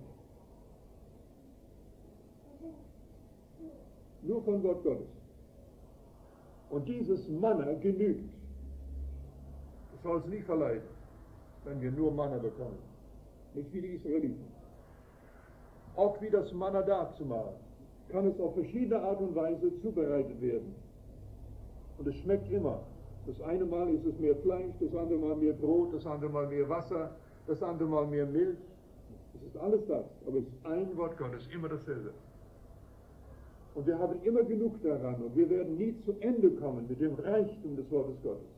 B: Nur von Wort Gottes. Und dieses Manna genügt. Es soll uns nie verleiden, wenn wir nur Manna bekommen. Nicht wie die Israeliten. Auch wie das Manna dazu machen, kann es auf verschiedene Art und Weise zubereitet werden. Und es schmeckt immer. Das eine Mal ist es mehr Fleisch, das andere Mal mehr Brot, das andere Mal mehr Wasser, das andere Mal mehr Milch. Es ist alles das, aber es ist ein Wort Gottes, immer dasselbe. Und wir haben immer genug daran und wir werden nie zu Ende kommen mit dem Reichtum des Wortes Gottes.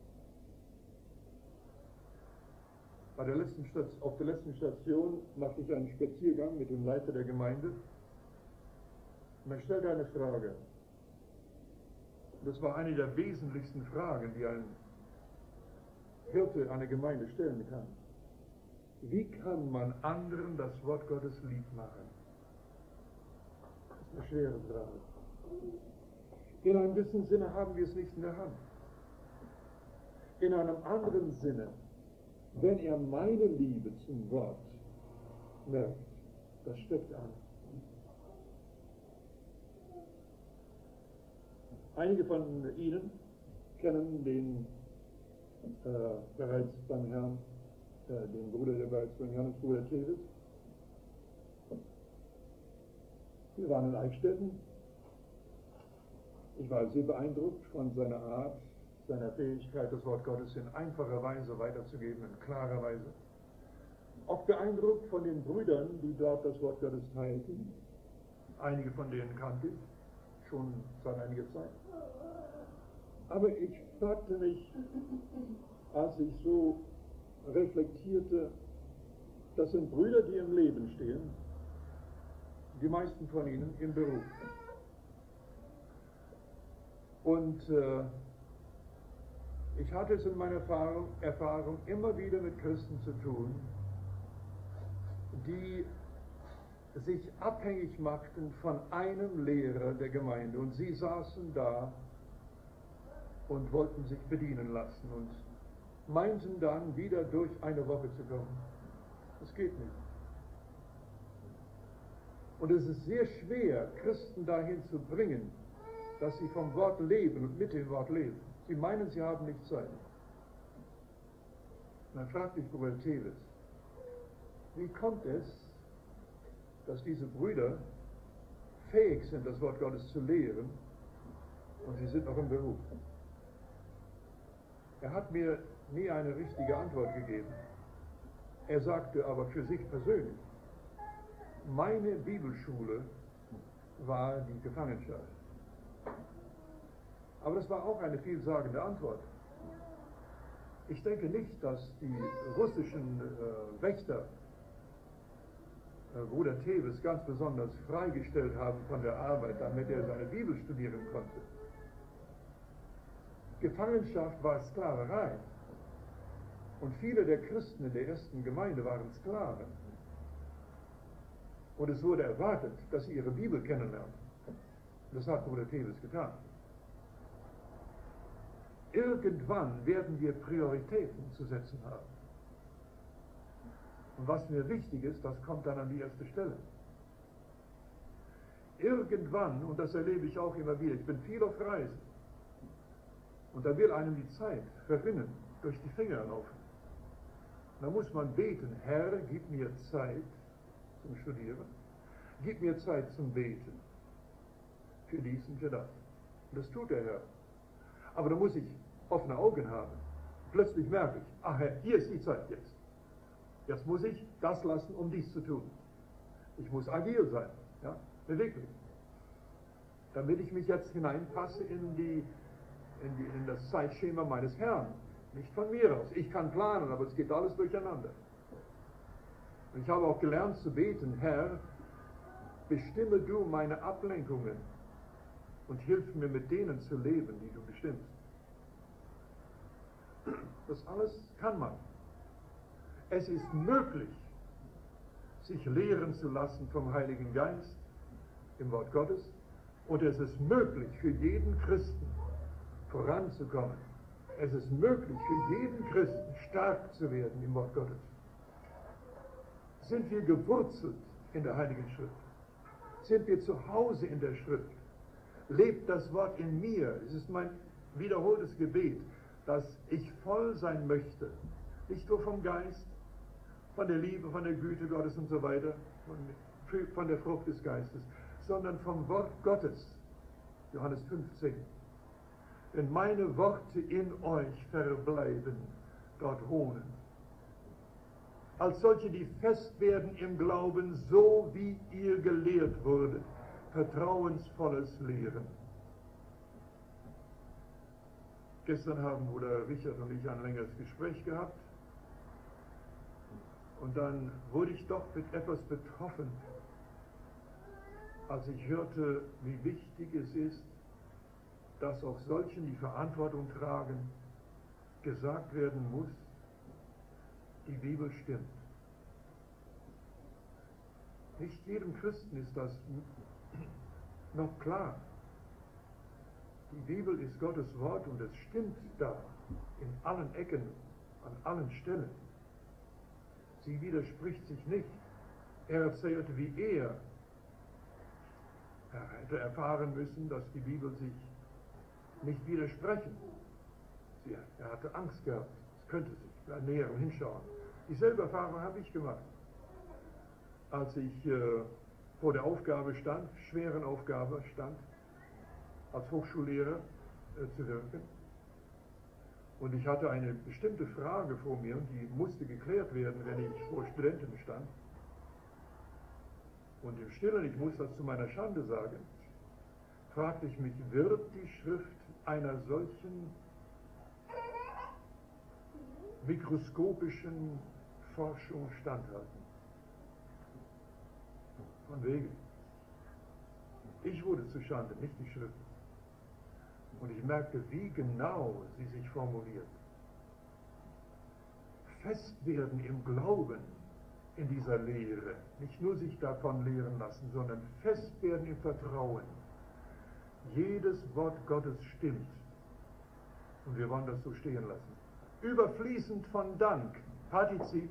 B: Bei der letzten Station, auf der letzten Station machte ich einen Spaziergang mit dem Leiter der Gemeinde. Und er stellte eine Frage. Das war eine der wesentlichsten Fragen, die ein Hirte einer Gemeinde stellen kann. Wie kann man anderen das Wort Gottes lieb machen? Das ist eine schwere Frage. In einem gewissen Sinne haben wir es nicht in der Hand. In einem anderen Sinne, wenn er meine Liebe zum Wort merkt, das steckt an. Einige von Ihnen kennen den äh, bereits beim Herrn, äh, den Bruder, der bereits beim Herrn ist, Bruder Tevis. Wir waren in Eichstätten. Ich war sehr beeindruckt von seiner Art, seiner Fähigkeit, das Wort Gottes in einfacher Weise weiterzugeben, in klarer Weise. Auch beeindruckt von den Brüdern, die dort das Wort Gottes teilten. Einige von denen kannte ich schon seit einiger Zeit. Aber ich fragte mich, als ich so reflektierte, das sind Brüder, die im Leben stehen, die meisten von ihnen im Beruf. Und äh, ich hatte es in meiner Erfahrung, Erfahrung immer wieder mit Christen zu tun, die sich abhängig machten von einem Lehrer der Gemeinde. Und sie saßen da und wollten sich bedienen lassen und meinten dann, wieder durch eine Woche zu kommen. Das geht nicht. Und es ist sehr schwer, Christen dahin zu bringen, dass sie vom Wort leben und mit dem Wort leben. Sie meinen, sie haben nicht Zeit. Und dann fragte ich Bruder Tevis, wie kommt es, dass diese Brüder fähig sind, das Wort Gottes zu lehren, und sie sind noch im Beruf? Er hat mir nie eine richtige Antwort gegeben. Er sagte aber für sich persönlich, meine Bibelschule war die Gefangenschaft. Aber das war auch eine vielsagende Antwort. Ich denke nicht, dass die russischen äh, Wächter äh, Bruder Teves ganz besonders freigestellt haben von der Arbeit, damit er seine Bibel studieren konnte. Gefangenschaft war Sklaverei. Und viele der Christen in der ersten Gemeinde waren Sklaven. Und es wurde erwartet, dass sie ihre Bibel kennenlernen. Das hat Bruder Teves getan. Irgendwann werden wir Prioritäten zu setzen haben. Und was mir wichtig ist, das kommt dann an die erste Stelle. Irgendwann, und das erlebe ich auch immer wieder, ich bin viel auf Reisen, und da will einem die Zeit verrinnen, durch die Finger laufen. Da muss man beten, Herr, gib mir Zeit zum Studieren, gib mir Zeit zum Beten, für dies und für das. Und das tut der Herr. Aber da muss ich offene Augen haben. Plötzlich merke ich, ach Herr, hier ist die Zeit jetzt. Jetzt muss ich das lassen, um dies zu tun. Ich muss agil sein, ja, beweglich. Damit ich mich jetzt hineinpasse in, die, in, die, in das Zeitschema meines Herrn. Nicht von mir aus. Ich kann planen, aber es geht alles durcheinander. Und ich habe auch gelernt zu beten, Herr, bestimme du meine Ablenkungen und hilf mir mit denen zu leben, die du bestimmst. Das alles kann man. Es ist möglich, sich lehren zu lassen vom Heiligen Geist im Wort Gottes, und es ist möglich für jeden Christen voranzukommen. Es ist möglich für jeden Christen stark zu werden im Wort Gottes. Sind wir gewurzelt in der Heiligen Schrift? Sind wir zu Hause in der Schrift? Lebt das Wort in mir? Es ist mein wiederholtes Gebet, dass ich voll sein möchte, nicht nur vom Geist, von der Liebe, von der Güte Gottes und so weiter, von, von der Frucht des Geistes, sondern vom Wort Gottes. Johannes fünfzehn. Wenn meine Worte in euch verbleiben, dort wohnen. Als solche, die fest werden im Glauben, so wie ihr gelehrt wurdet, vertrauensvolles Lehren. Gestern haben Bruder Richard und ich ein längeres Gespräch gehabt. Und dann wurde ich doch mit etwas betroffen, als ich hörte, wie wichtig es ist, dass auch solchen, die Verantwortung tragen, gesagt werden muss, die Bibel stimmt. Nicht jedem Christen ist das noch klar. Die Bibel ist Gottes Wort und es stimmt da, in allen Ecken, an allen Stellen. Sie widerspricht sich nicht. Er erzählte, wie er, er hätte erfahren müssen, dass die Bibel sich nicht widersprechen. Sie, er hatte Angst gehabt, es könnte sich bei näherem Hinschauen. Dieselbe Erfahrung habe ich gemacht, als ich äh, vor der Aufgabe stand, schweren Aufgabe stand, als Hochschullehrer äh, zu wirken. Und ich hatte eine bestimmte Frage vor mir, und die musste geklärt werden, wenn ich vor Studenten stand. Und im Stillen, ich muss das zu meiner Schande sagen, fragte ich mich, wird die Schrift einer solchen mikroskopischen Forschung standhalten? Von wegen. Ich wurde zu Schande, nicht die Schrift. Und ich merkte, wie genau sie sich formuliert. Fest werden im Glauben in dieser Lehre. Nicht nur sich davon lehren lassen, sondern fest werden im Vertrauen. Jedes Wort Gottes stimmt. Und wir wollen das so stehen lassen. Überfließend von Dank. Partizip.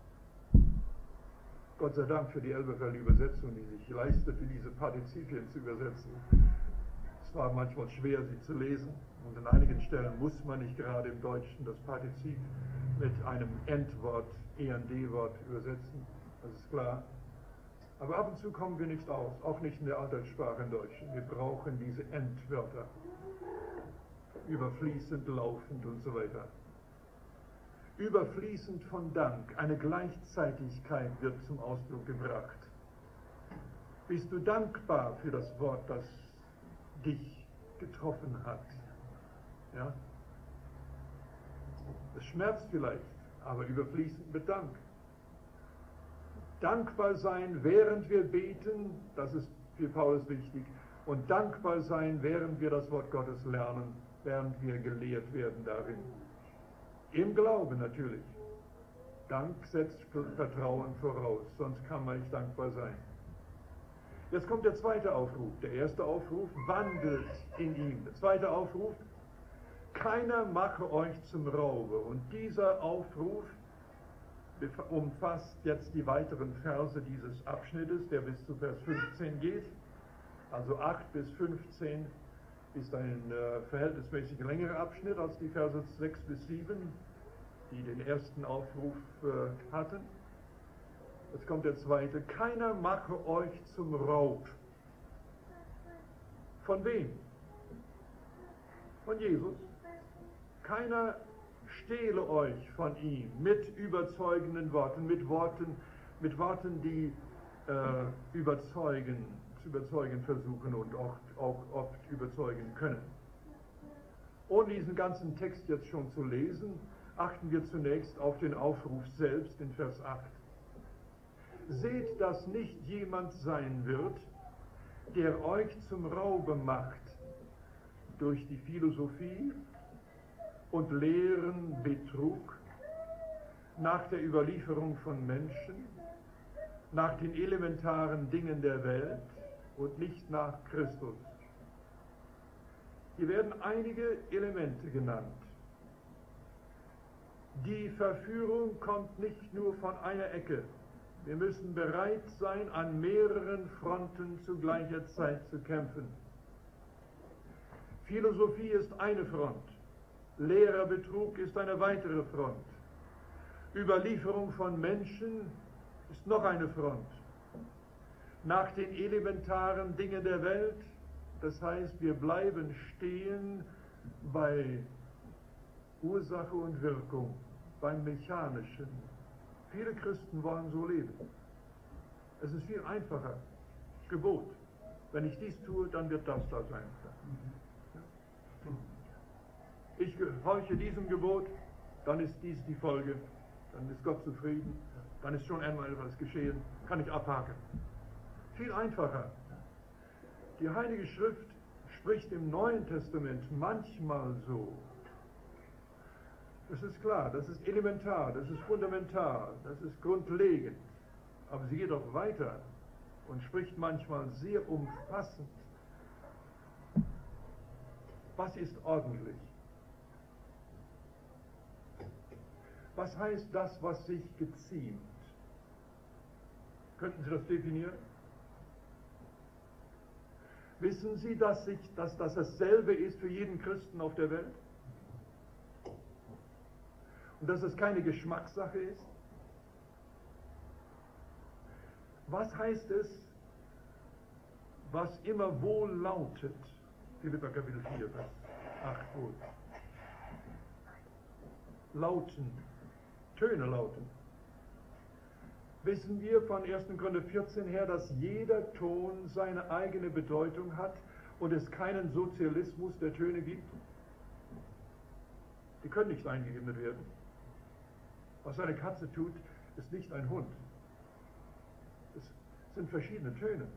B: Gott sei Dank für die Elberfelder Übersetzung, die sich leistete, diese Partizipien zu übersetzen. Es war manchmal schwer, sie zu lesen, und an einigen Stellen muss man nicht gerade im Deutschen das Partizip mit einem Endwort, E N D-Wort übersetzen, das ist klar. Aber ab und zu kommen wir nicht aus, auch nicht in der Alltagssprache im Deutschen. Wir brauchen diese Endwörter, überfließend, laufend und so weiter. Überfließend von Dank, eine Gleichzeitigkeit wird zum Ausdruck gebracht. Bist du dankbar für das Wort, das dich getroffen hat? Ja? Es schmerzt vielleicht, aber überfließend mit Dank.
A: Dankbar sein, während wir beten, das ist für Paulus wichtig, und dankbar sein, während wir das Wort Gottes lernen, während wir gelehrt werden darin. Im Glauben natürlich. Dank setzt Vertrauen voraus, sonst kann man nicht dankbar sein. Jetzt kommt der zweite Aufruf. Der erste Aufruf, wandelt in ihm. Der zweite Aufruf, keiner mache euch zum Raube. Und dieser Aufruf umfasst jetzt die weiteren Verse dieses Abschnittes, der bis zu Vers fünfzehn geht. Also acht bis fünfzehn ist ein äh, verhältnismäßig längerer Abschnitt als die Verse sechs bis sieben, die den ersten Aufruf äh, hatten. Jetzt kommt der zweite. Keiner mache euch zum Raub. Von wem? Von Jesus. Keiner stehle euch von ihm mit überzeugenden Worten, mit Worten, mit Worten, die äh, überzeugen, zu überzeugen versuchen und auch, auch oft überzeugen können. Ohne diesen ganzen Text jetzt schon zu lesen, achten wir zunächst auf den Aufruf selbst in Vers acht. Seht, dass nicht jemand sein wird, der euch zum Raube macht durch die Philosophie und leeren Betrug, nach der Überlieferung von Menschen, nach den elementaren Dingen der Welt und nicht nach Christus. Hier werden einige Elemente genannt. Die Verführung kommt nicht nur von einer Ecke. Wir müssen bereit sein, an mehreren Fronten zu gleicher Zeit zu kämpfen. Philosophie ist eine Front. Leerer Betrug ist eine weitere Front. Überlieferung von Menschen ist noch eine Front. Nach den elementaren Dingen der Welt, das heißt, wir bleiben stehen bei Ursache und Wirkung, beim Mechanischen. Viele Christen wollen so leben. Es ist viel einfacher. Gebot. Wenn ich dies tue, dann wird das da sein. Ich gehorche diesem Gebot, dann ist dies die Folge. Dann ist Gott zufrieden. Dann ist schon einmal etwas geschehen. Kann ich abhaken. Viel einfacher. Die Heilige Schrift spricht im Neuen Testament manchmal so. Das ist klar, das ist elementar, das ist fundamental, das ist grundlegend. Aber sie geht auch weiter und spricht manchmal sehr umfassend. Was ist ordentlich? Was heißt das, was sich geziemt? Könnten Sie das definieren? Wissen Sie, dass, sich, dass das dasselbe ist für jeden Christen auf der Welt? Und dass es keine Geschmackssache ist? Was heißt es, was immer wohl lautet? Philipper Kapitel vier, Vers acht wohl. Lauten, Töne lauten. Wissen wir von ersten Korinther vierzehn her, dass jeder Ton seine eigene Bedeutung hat und es keinen Sozialismus der Töne gibt? Die können nicht eingeebnet werden. Was eine Katze tut, ist nicht ein Hund. Es sind verschiedene Töne.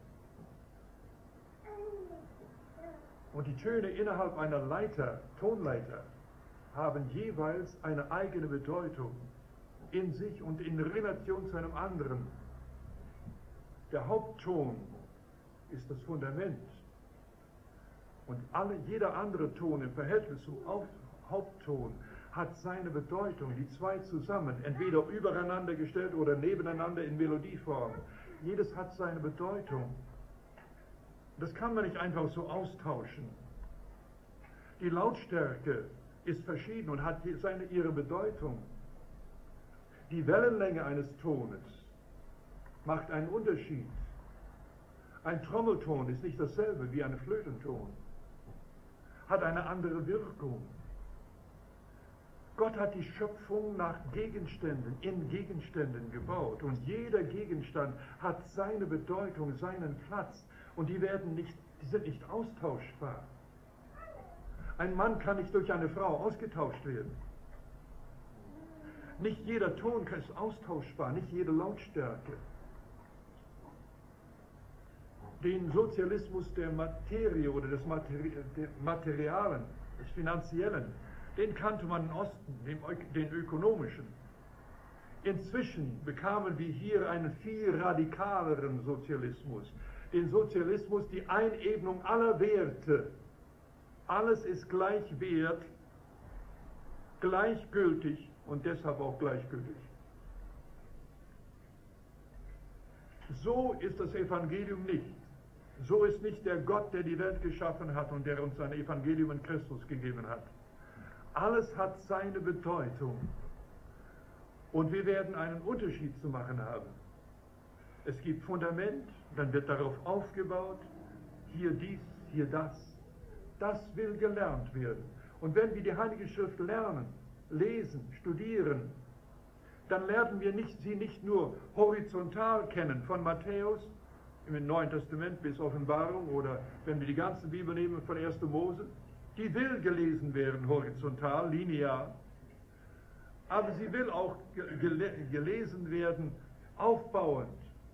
A: Und die Töne innerhalb einer Leiter, Tonleiter, haben jeweils eine eigene Bedeutung in sich und in Relation zu einem anderen. Der Hauptton ist das Fundament. Und alle, jeder andere Ton im Verhältnis zum Auf, Hauptton hat seine Bedeutung, die zwei zusammen, entweder übereinander gestellt oder nebeneinander in Melodieform. Jedes hat seine Bedeutung. Das kann man nicht einfach so austauschen. Die Lautstärke ist verschieden und hat seine, ihre Bedeutung. Die Wellenlänge eines Tones macht einen Unterschied. Ein Trommelton ist nicht dasselbe wie ein Flötenton, hat eine andere Wirkung. Gott hat die Schöpfung nach Gegenständen, in Gegenständen gebaut und jeder Gegenstand hat seine Bedeutung, seinen Platz und die werden nicht, die sind nicht austauschbar. Ein Mann kann nicht durch eine Frau ausgetauscht werden. Nicht jeder Ton ist austauschbar, nicht jede Lautstärke. den Sozialismus der Materie oder des Materi der Materialen, des Finanziellen, den kannte man im Osten, den, den ökonomischen. Inzwischen bekamen wir hier einen viel radikaleren Sozialismus, den Sozialismus, die Einebnung aller Werte. Alles ist gleich wert, gleichgültig und deshalb auch gleichgültig. So ist das Evangelium nicht. So ist nicht der Gott, der die Welt geschaffen hat und der uns sein Evangelium in Christus gegeben hat. Alles hat seine Bedeutung. Und wir werden einen Unterschied zu machen haben. Es gibt Fundament, dann wird darauf aufgebaut, hier dies, hier das. Das will gelernt werden. Und wenn wir die Heilige Schrift lernen, lesen, studieren, dann lernen wir nicht, sie nicht nur horizontal kennen, von Matthäus im Neuen Testament bis Offenbarung, oder wenn wir die ganze Bibel nehmen von erster Mose, die will gelesen werden horizontal, linear, aber sie will auch gele gelesen werden aufbauend,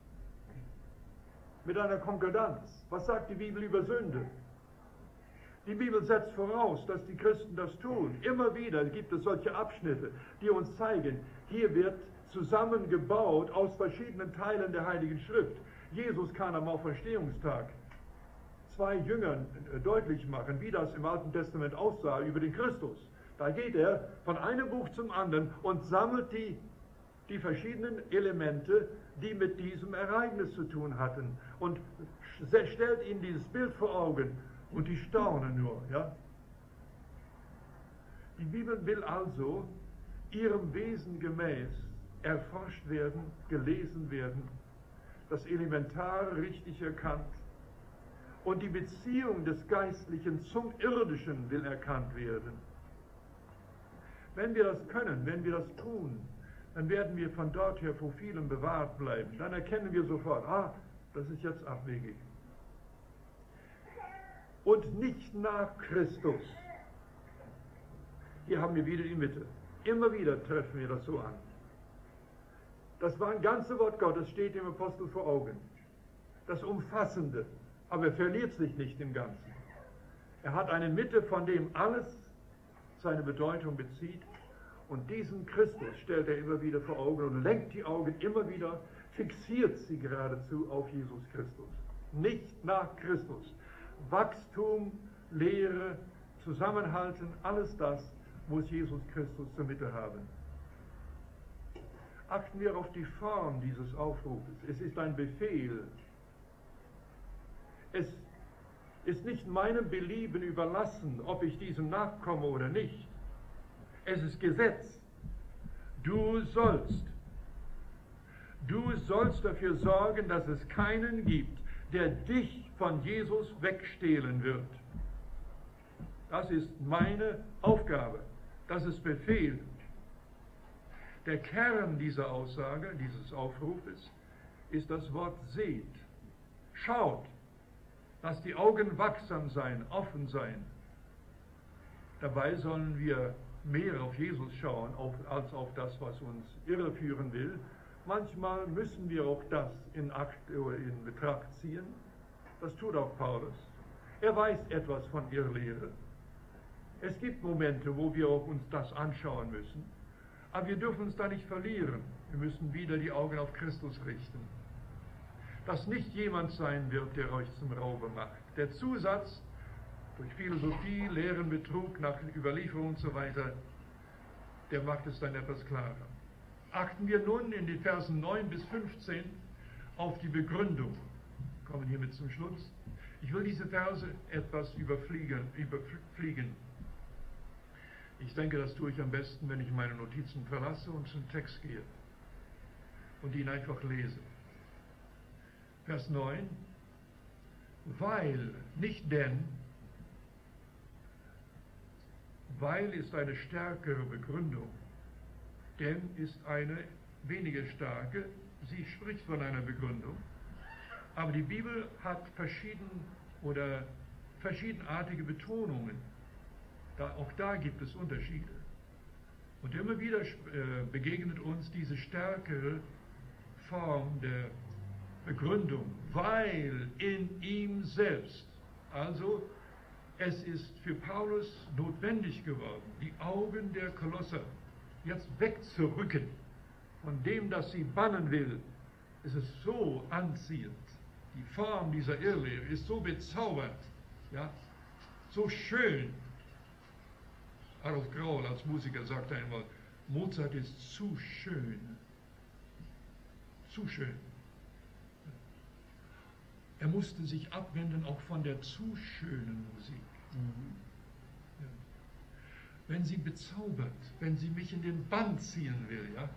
A: mit einer Konkordanz. Was sagt die Bibel über Sünde? Die Bibel setzt voraus, dass die Christen das tun. Immer wieder gibt es solche Abschnitte, die uns zeigen, hier wird zusammengebaut aus verschiedenen Teilen der Heiligen Schrift. Jesus kann am Auferstehungstag zwei Jüngern deutlich machen, wie das im Alten Testament aussah über den Christus. Da geht er von einem Buch zum anderen und sammelt die, die verschiedenen Elemente, die mit diesem Ereignis zu tun hatten, und stellt ihnen dieses Bild vor Augen, und die staunen nur. Ja? Die Bibel will also ihrem Wesen gemäß erforscht werden, gelesen werden, das Elementare richtig erkannt, und die Beziehung des Geistlichen zum Irdischen will erkannt werden. Wenn wir das können, wenn wir das tun, dann werden wir von dort her vor vielem bewahrt bleiben. Dann erkennen wir sofort, ah, das ist jetzt abwegig. Und nicht nach Christus. Hier haben wir wieder die Mitte. Immer wieder treffen wir das so an. Das war ein ganzes Wort Gottes, steht dem Apostel vor Augen. Das Umfassende. Aber er verliert sich nicht im Ganzen. Er hat eine Mitte, von dem alles seine Bedeutung bezieht, und diesen Christus stellt er immer wieder vor Augen und lenkt die Augen immer wieder, fixiert sie geradezu auf Jesus Christus. Nicht nach Christus. Wachstum, Lehre, Zusammenhalten, alles das muss Jesus Christus zur Mitte haben. Achten wir auf die Form dieses Aufrufes. Es ist ein Befehl. Es ist nicht meinem Belieben überlassen, ob ich diesem nachkomme oder nicht. Es ist Gesetz. Du sollst. Du sollst dafür sorgen, dass es keinen gibt, der dich von Jesus wegstehlen wird. Das ist meine Aufgabe. Das ist Befehl. Der Kern dieser Aussage, dieses Aufrufes, ist das Wort seht. Schaut. Lass die Augen wachsam sein, offen sein. Dabei sollen wir mehr auf Jesus schauen, auf, als auf das, was uns irreführen will. Manchmal müssen wir auch das in Acht oder in Betracht ziehen. Das tut auch Paulus. Er weiß etwas von Irrlehre. Es gibt Momente, wo wir auch uns das anschauen müssen. Aber wir dürfen uns da nicht verlieren. Wir müssen wieder die Augen auf Christus richten. Dass nicht jemand sein wird, der euch zum Rauber macht. Der Zusatz durch Philosophie, Lehren, Betrug, nach Überlieferung und so weiter, der macht es dann etwas klarer. Achten wir nun in den Versen neun bis fünfzehn auf die Begründung. Wir kommen hiermit zum Schluss. Ich will diese Verse etwas überfliegen, überfliegen. Ich denke, das tue ich am besten, wenn ich meine Notizen verlasse und zum Text gehe und ihn einfach lese. Vers neun, weil, nicht denn, weil ist eine stärkere Begründung, denn ist eine weniger starke, sie spricht von einer Begründung, aber die Bibel hat verschieden oder verschiedenartige Betonungen, da, auch da gibt es Unterschiede. Und immer wieder äh, begegnet uns diese stärkere Form der Begründung, weil in ihm selbst, also es ist für Paulus notwendig geworden, die Augen der Kolosser jetzt wegzurücken von dem, das sie bannen will. Es ist so anziehend. Die Form dieser Irrlehre ist so bezaubernd, ja, so schön. Adolf Graul als Musiker sagte einmal, Mozart ist zu schön. Zu schön. Er musste sich abwenden auch von der zu schönen Musik. Mhm. Ja. Wenn sie bezaubert, wenn sie mich in den Bann ziehen will, ja.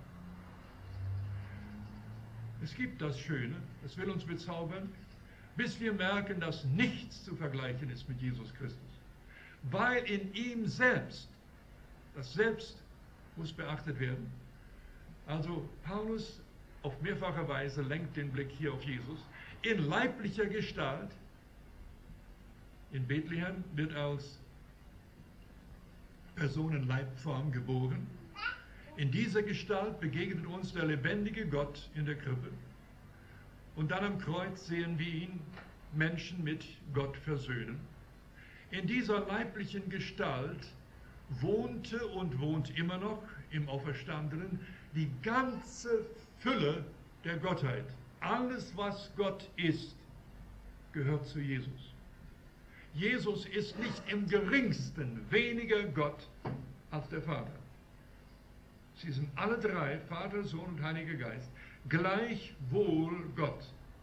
A: Es gibt das Schöne, es will uns bezaubern, bis wir merken, dass nichts zu vergleichen ist mit Jesus Christus. Weil in ihm selbst, das Selbst muss beachtet werden. Also Paulus auf mehrfache Weise lenkt den Blick hier auf Jesus. In leiblicher Gestalt, in Bethlehem wird er als Personenleibform geboren. In dieser Gestalt begegnet uns der lebendige Gott in der Krippe. Und dann am Kreuz sehen wir ihn, Menschen mit Gott versöhnen. In dieser leiblichen Gestalt wohnte und wohnt immer noch im Auferstandenen die ganze Fülle der Gottheit. Alles, was Gott ist, gehört zu Jesus. Jesus ist nicht im geringsten weniger Gott als der Vater. Sie sind alle drei, Vater, Sohn und Heiliger Geist, gleichwohl Gott.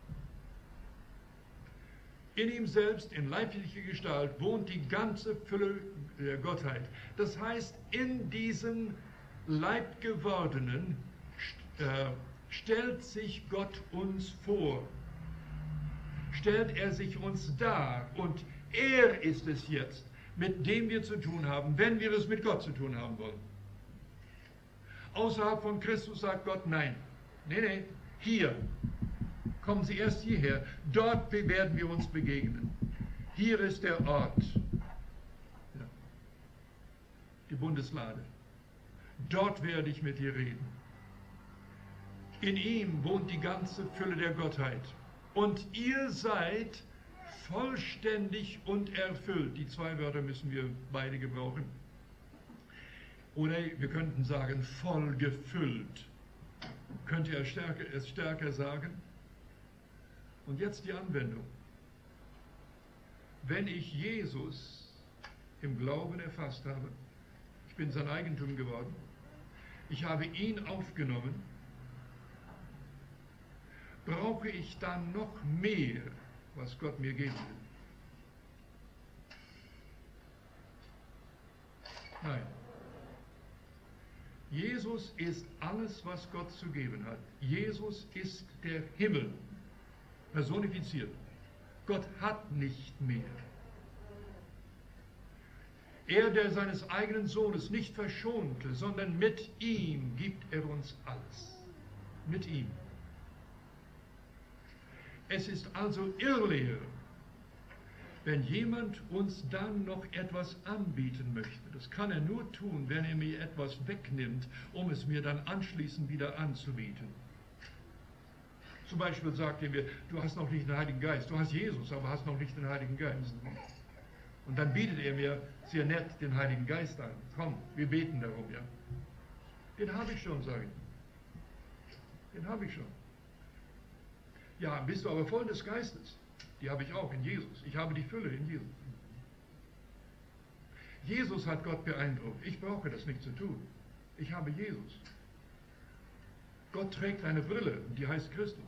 A: In ihm selbst, in leiblicher Gestalt, wohnt die ganze Fülle der Gottheit. Das heißt, in diesem Leibgewordenen äh, stellt sich Gott uns vor. Stellt er sich uns dar. Und er ist es jetzt, mit dem wir zu tun haben, wenn wir es mit Gott zu tun haben wollen. Außerhalb von Christus sagt Gott, nein, nee, nee, hier, kommen Sie erst hierher, dort werden wir uns begegnen. Hier ist der Ort, ja, die Bundeslade. Dort werde ich mit dir reden. In ihm wohnt die ganze Fülle der Gottheit. Und ihr seid vollständig und erfüllt. Die zwei Wörter müssen wir beide gebrauchen. Oder wir könnten sagen, voll gefüllt. Könnt ihr es stärker, es stärker sagen? Und jetzt die Anwendung. Wenn ich Jesus im Glauben erfasst habe, ich bin sein Eigentum geworden, ich habe ihn aufgenommen, brauche ich dann noch mehr, was Gott mir geben will? Nein. Jesus ist alles, was Gott zu geben hat. Jesus ist der Himmel, personifiziert. Gott hat nicht mehr. Er, der seines eigenen Sohnes nicht verschonte, sondern mit ihm gibt er uns alles. Mit ihm. Es ist also Irrlehre, wenn jemand uns dann noch etwas anbieten möchte. Das kann er nur tun, wenn er mir etwas wegnimmt, um es mir dann anschließend wieder anzubieten. Zum Beispiel sagt er mir, du hast noch nicht den Heiligen Geist, du hast Jesus, aber hast noch nicht den Heiligen Geist. Und dann bietet er mir sehr nett den Heiligen Geist an. Komm, wir beten darum, ja. Den habe ich schon, sage ich. Den habe ich schon. Ja, bist du aber voll des Geistes. Die habe ich auch in Jesus. Ich habe die Fülle in Jesus. Jesus hat Gott beeindruckt. Ich brauche das nicht zu tun. Ich habe Jesus. Gott trägt eine Brille, die heißt Christus.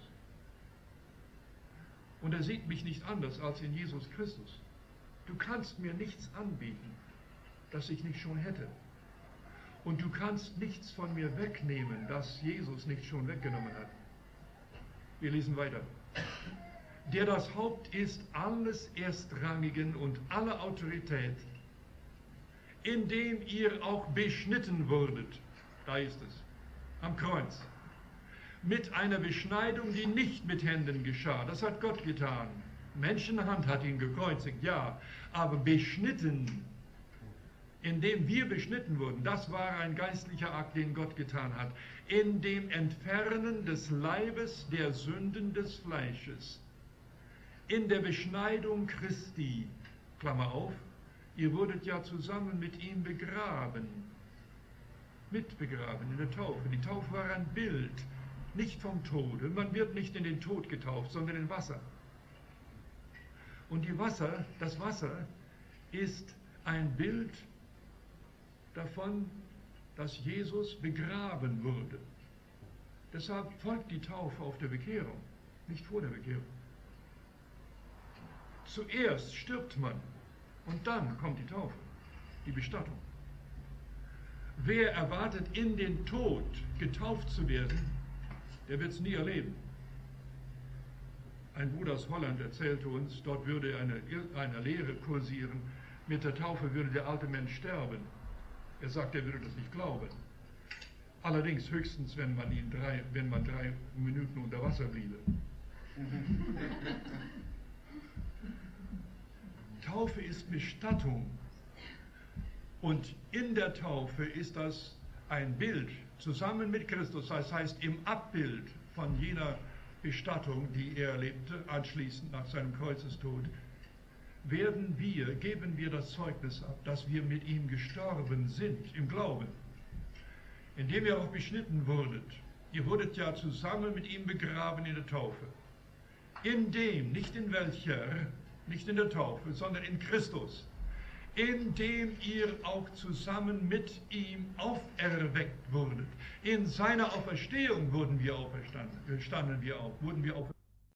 A: Und er sieht mich nicht anders als in Jesus Christus. Du kannst mir nichts anbieten, das ich nicht schon hätte. Und du kannst nichts von mir wegnehmen, das Jesus nicht schon weggenommen hat. Wir lesen weiter. Der das Haupt ist alles Erstrangigen und aller Autorität, in dem ihr auch beschnitten wurdet, da ist es, am Kreuz, mit einer Beschneidung, die nicht mit Händen geschah. Das hat Gott getan. Menschenhand hat ihn gekreuzigt, ja, aber beschnitten in dem wir beschnitten wurden, das war ein geistlicher Akt, den Gott getan hat, in dem Entfernen des Leibes der Sünden des Fleisches, in der Beschneidung Christi, Klammer auf, ihr wurdet ja zusammen mit ihm begraben, mitbegraben in der Taufe. Die Taufe war ein Bild, nicht vom Tode. Man wird nicht in den Tod getauft, sondern in Wasser. Und die Wasser, das Wasser ist ein Bild davon, dass Jesus begraben wurde. Deshalb folgt die Taufe auf der Bekehrung, nicht vor der Bekehrung. Zuerst stirbt man und dann kommt die Taufe, die Bestattung. Wer erwartet, in den Tod getauft zu werden, der wird es nie erleben. Ein Bruder aus Holland erzählte uns, dort würde eine, eine Lehre kursieren, mit der Taufe würde der alte Mensch sterben. Er sagt, er würde das nicht glauben. Allerdings höchstens, wenn man, ihn drei, wenn man drei Minuten unter Wasser bliebe. Taufe ist Bestattung. Und in der Taufe ist das ein Bild zusammen mit Christus, das heißt im Abbild von jener Bestattung, die er erlebte, anschließend nach seinem Kreuzestod, werden wir, geben wir das Zeugnis ab, dass wir mit ihm gestorben sind im Glauben, indem ihr auch beschnitten wurdet. Ihr wurdet ja zusammen mit ihm begraben in der Taufe. In dem, nicht in welcher, nicht in der Taufe, sondern in Christus, indem ihr auch zusammen mit ihm auferweckt wurdet. In seiner Auferstehung wurden wir auferstanden, standen wir auf, wurden wir auferstanden.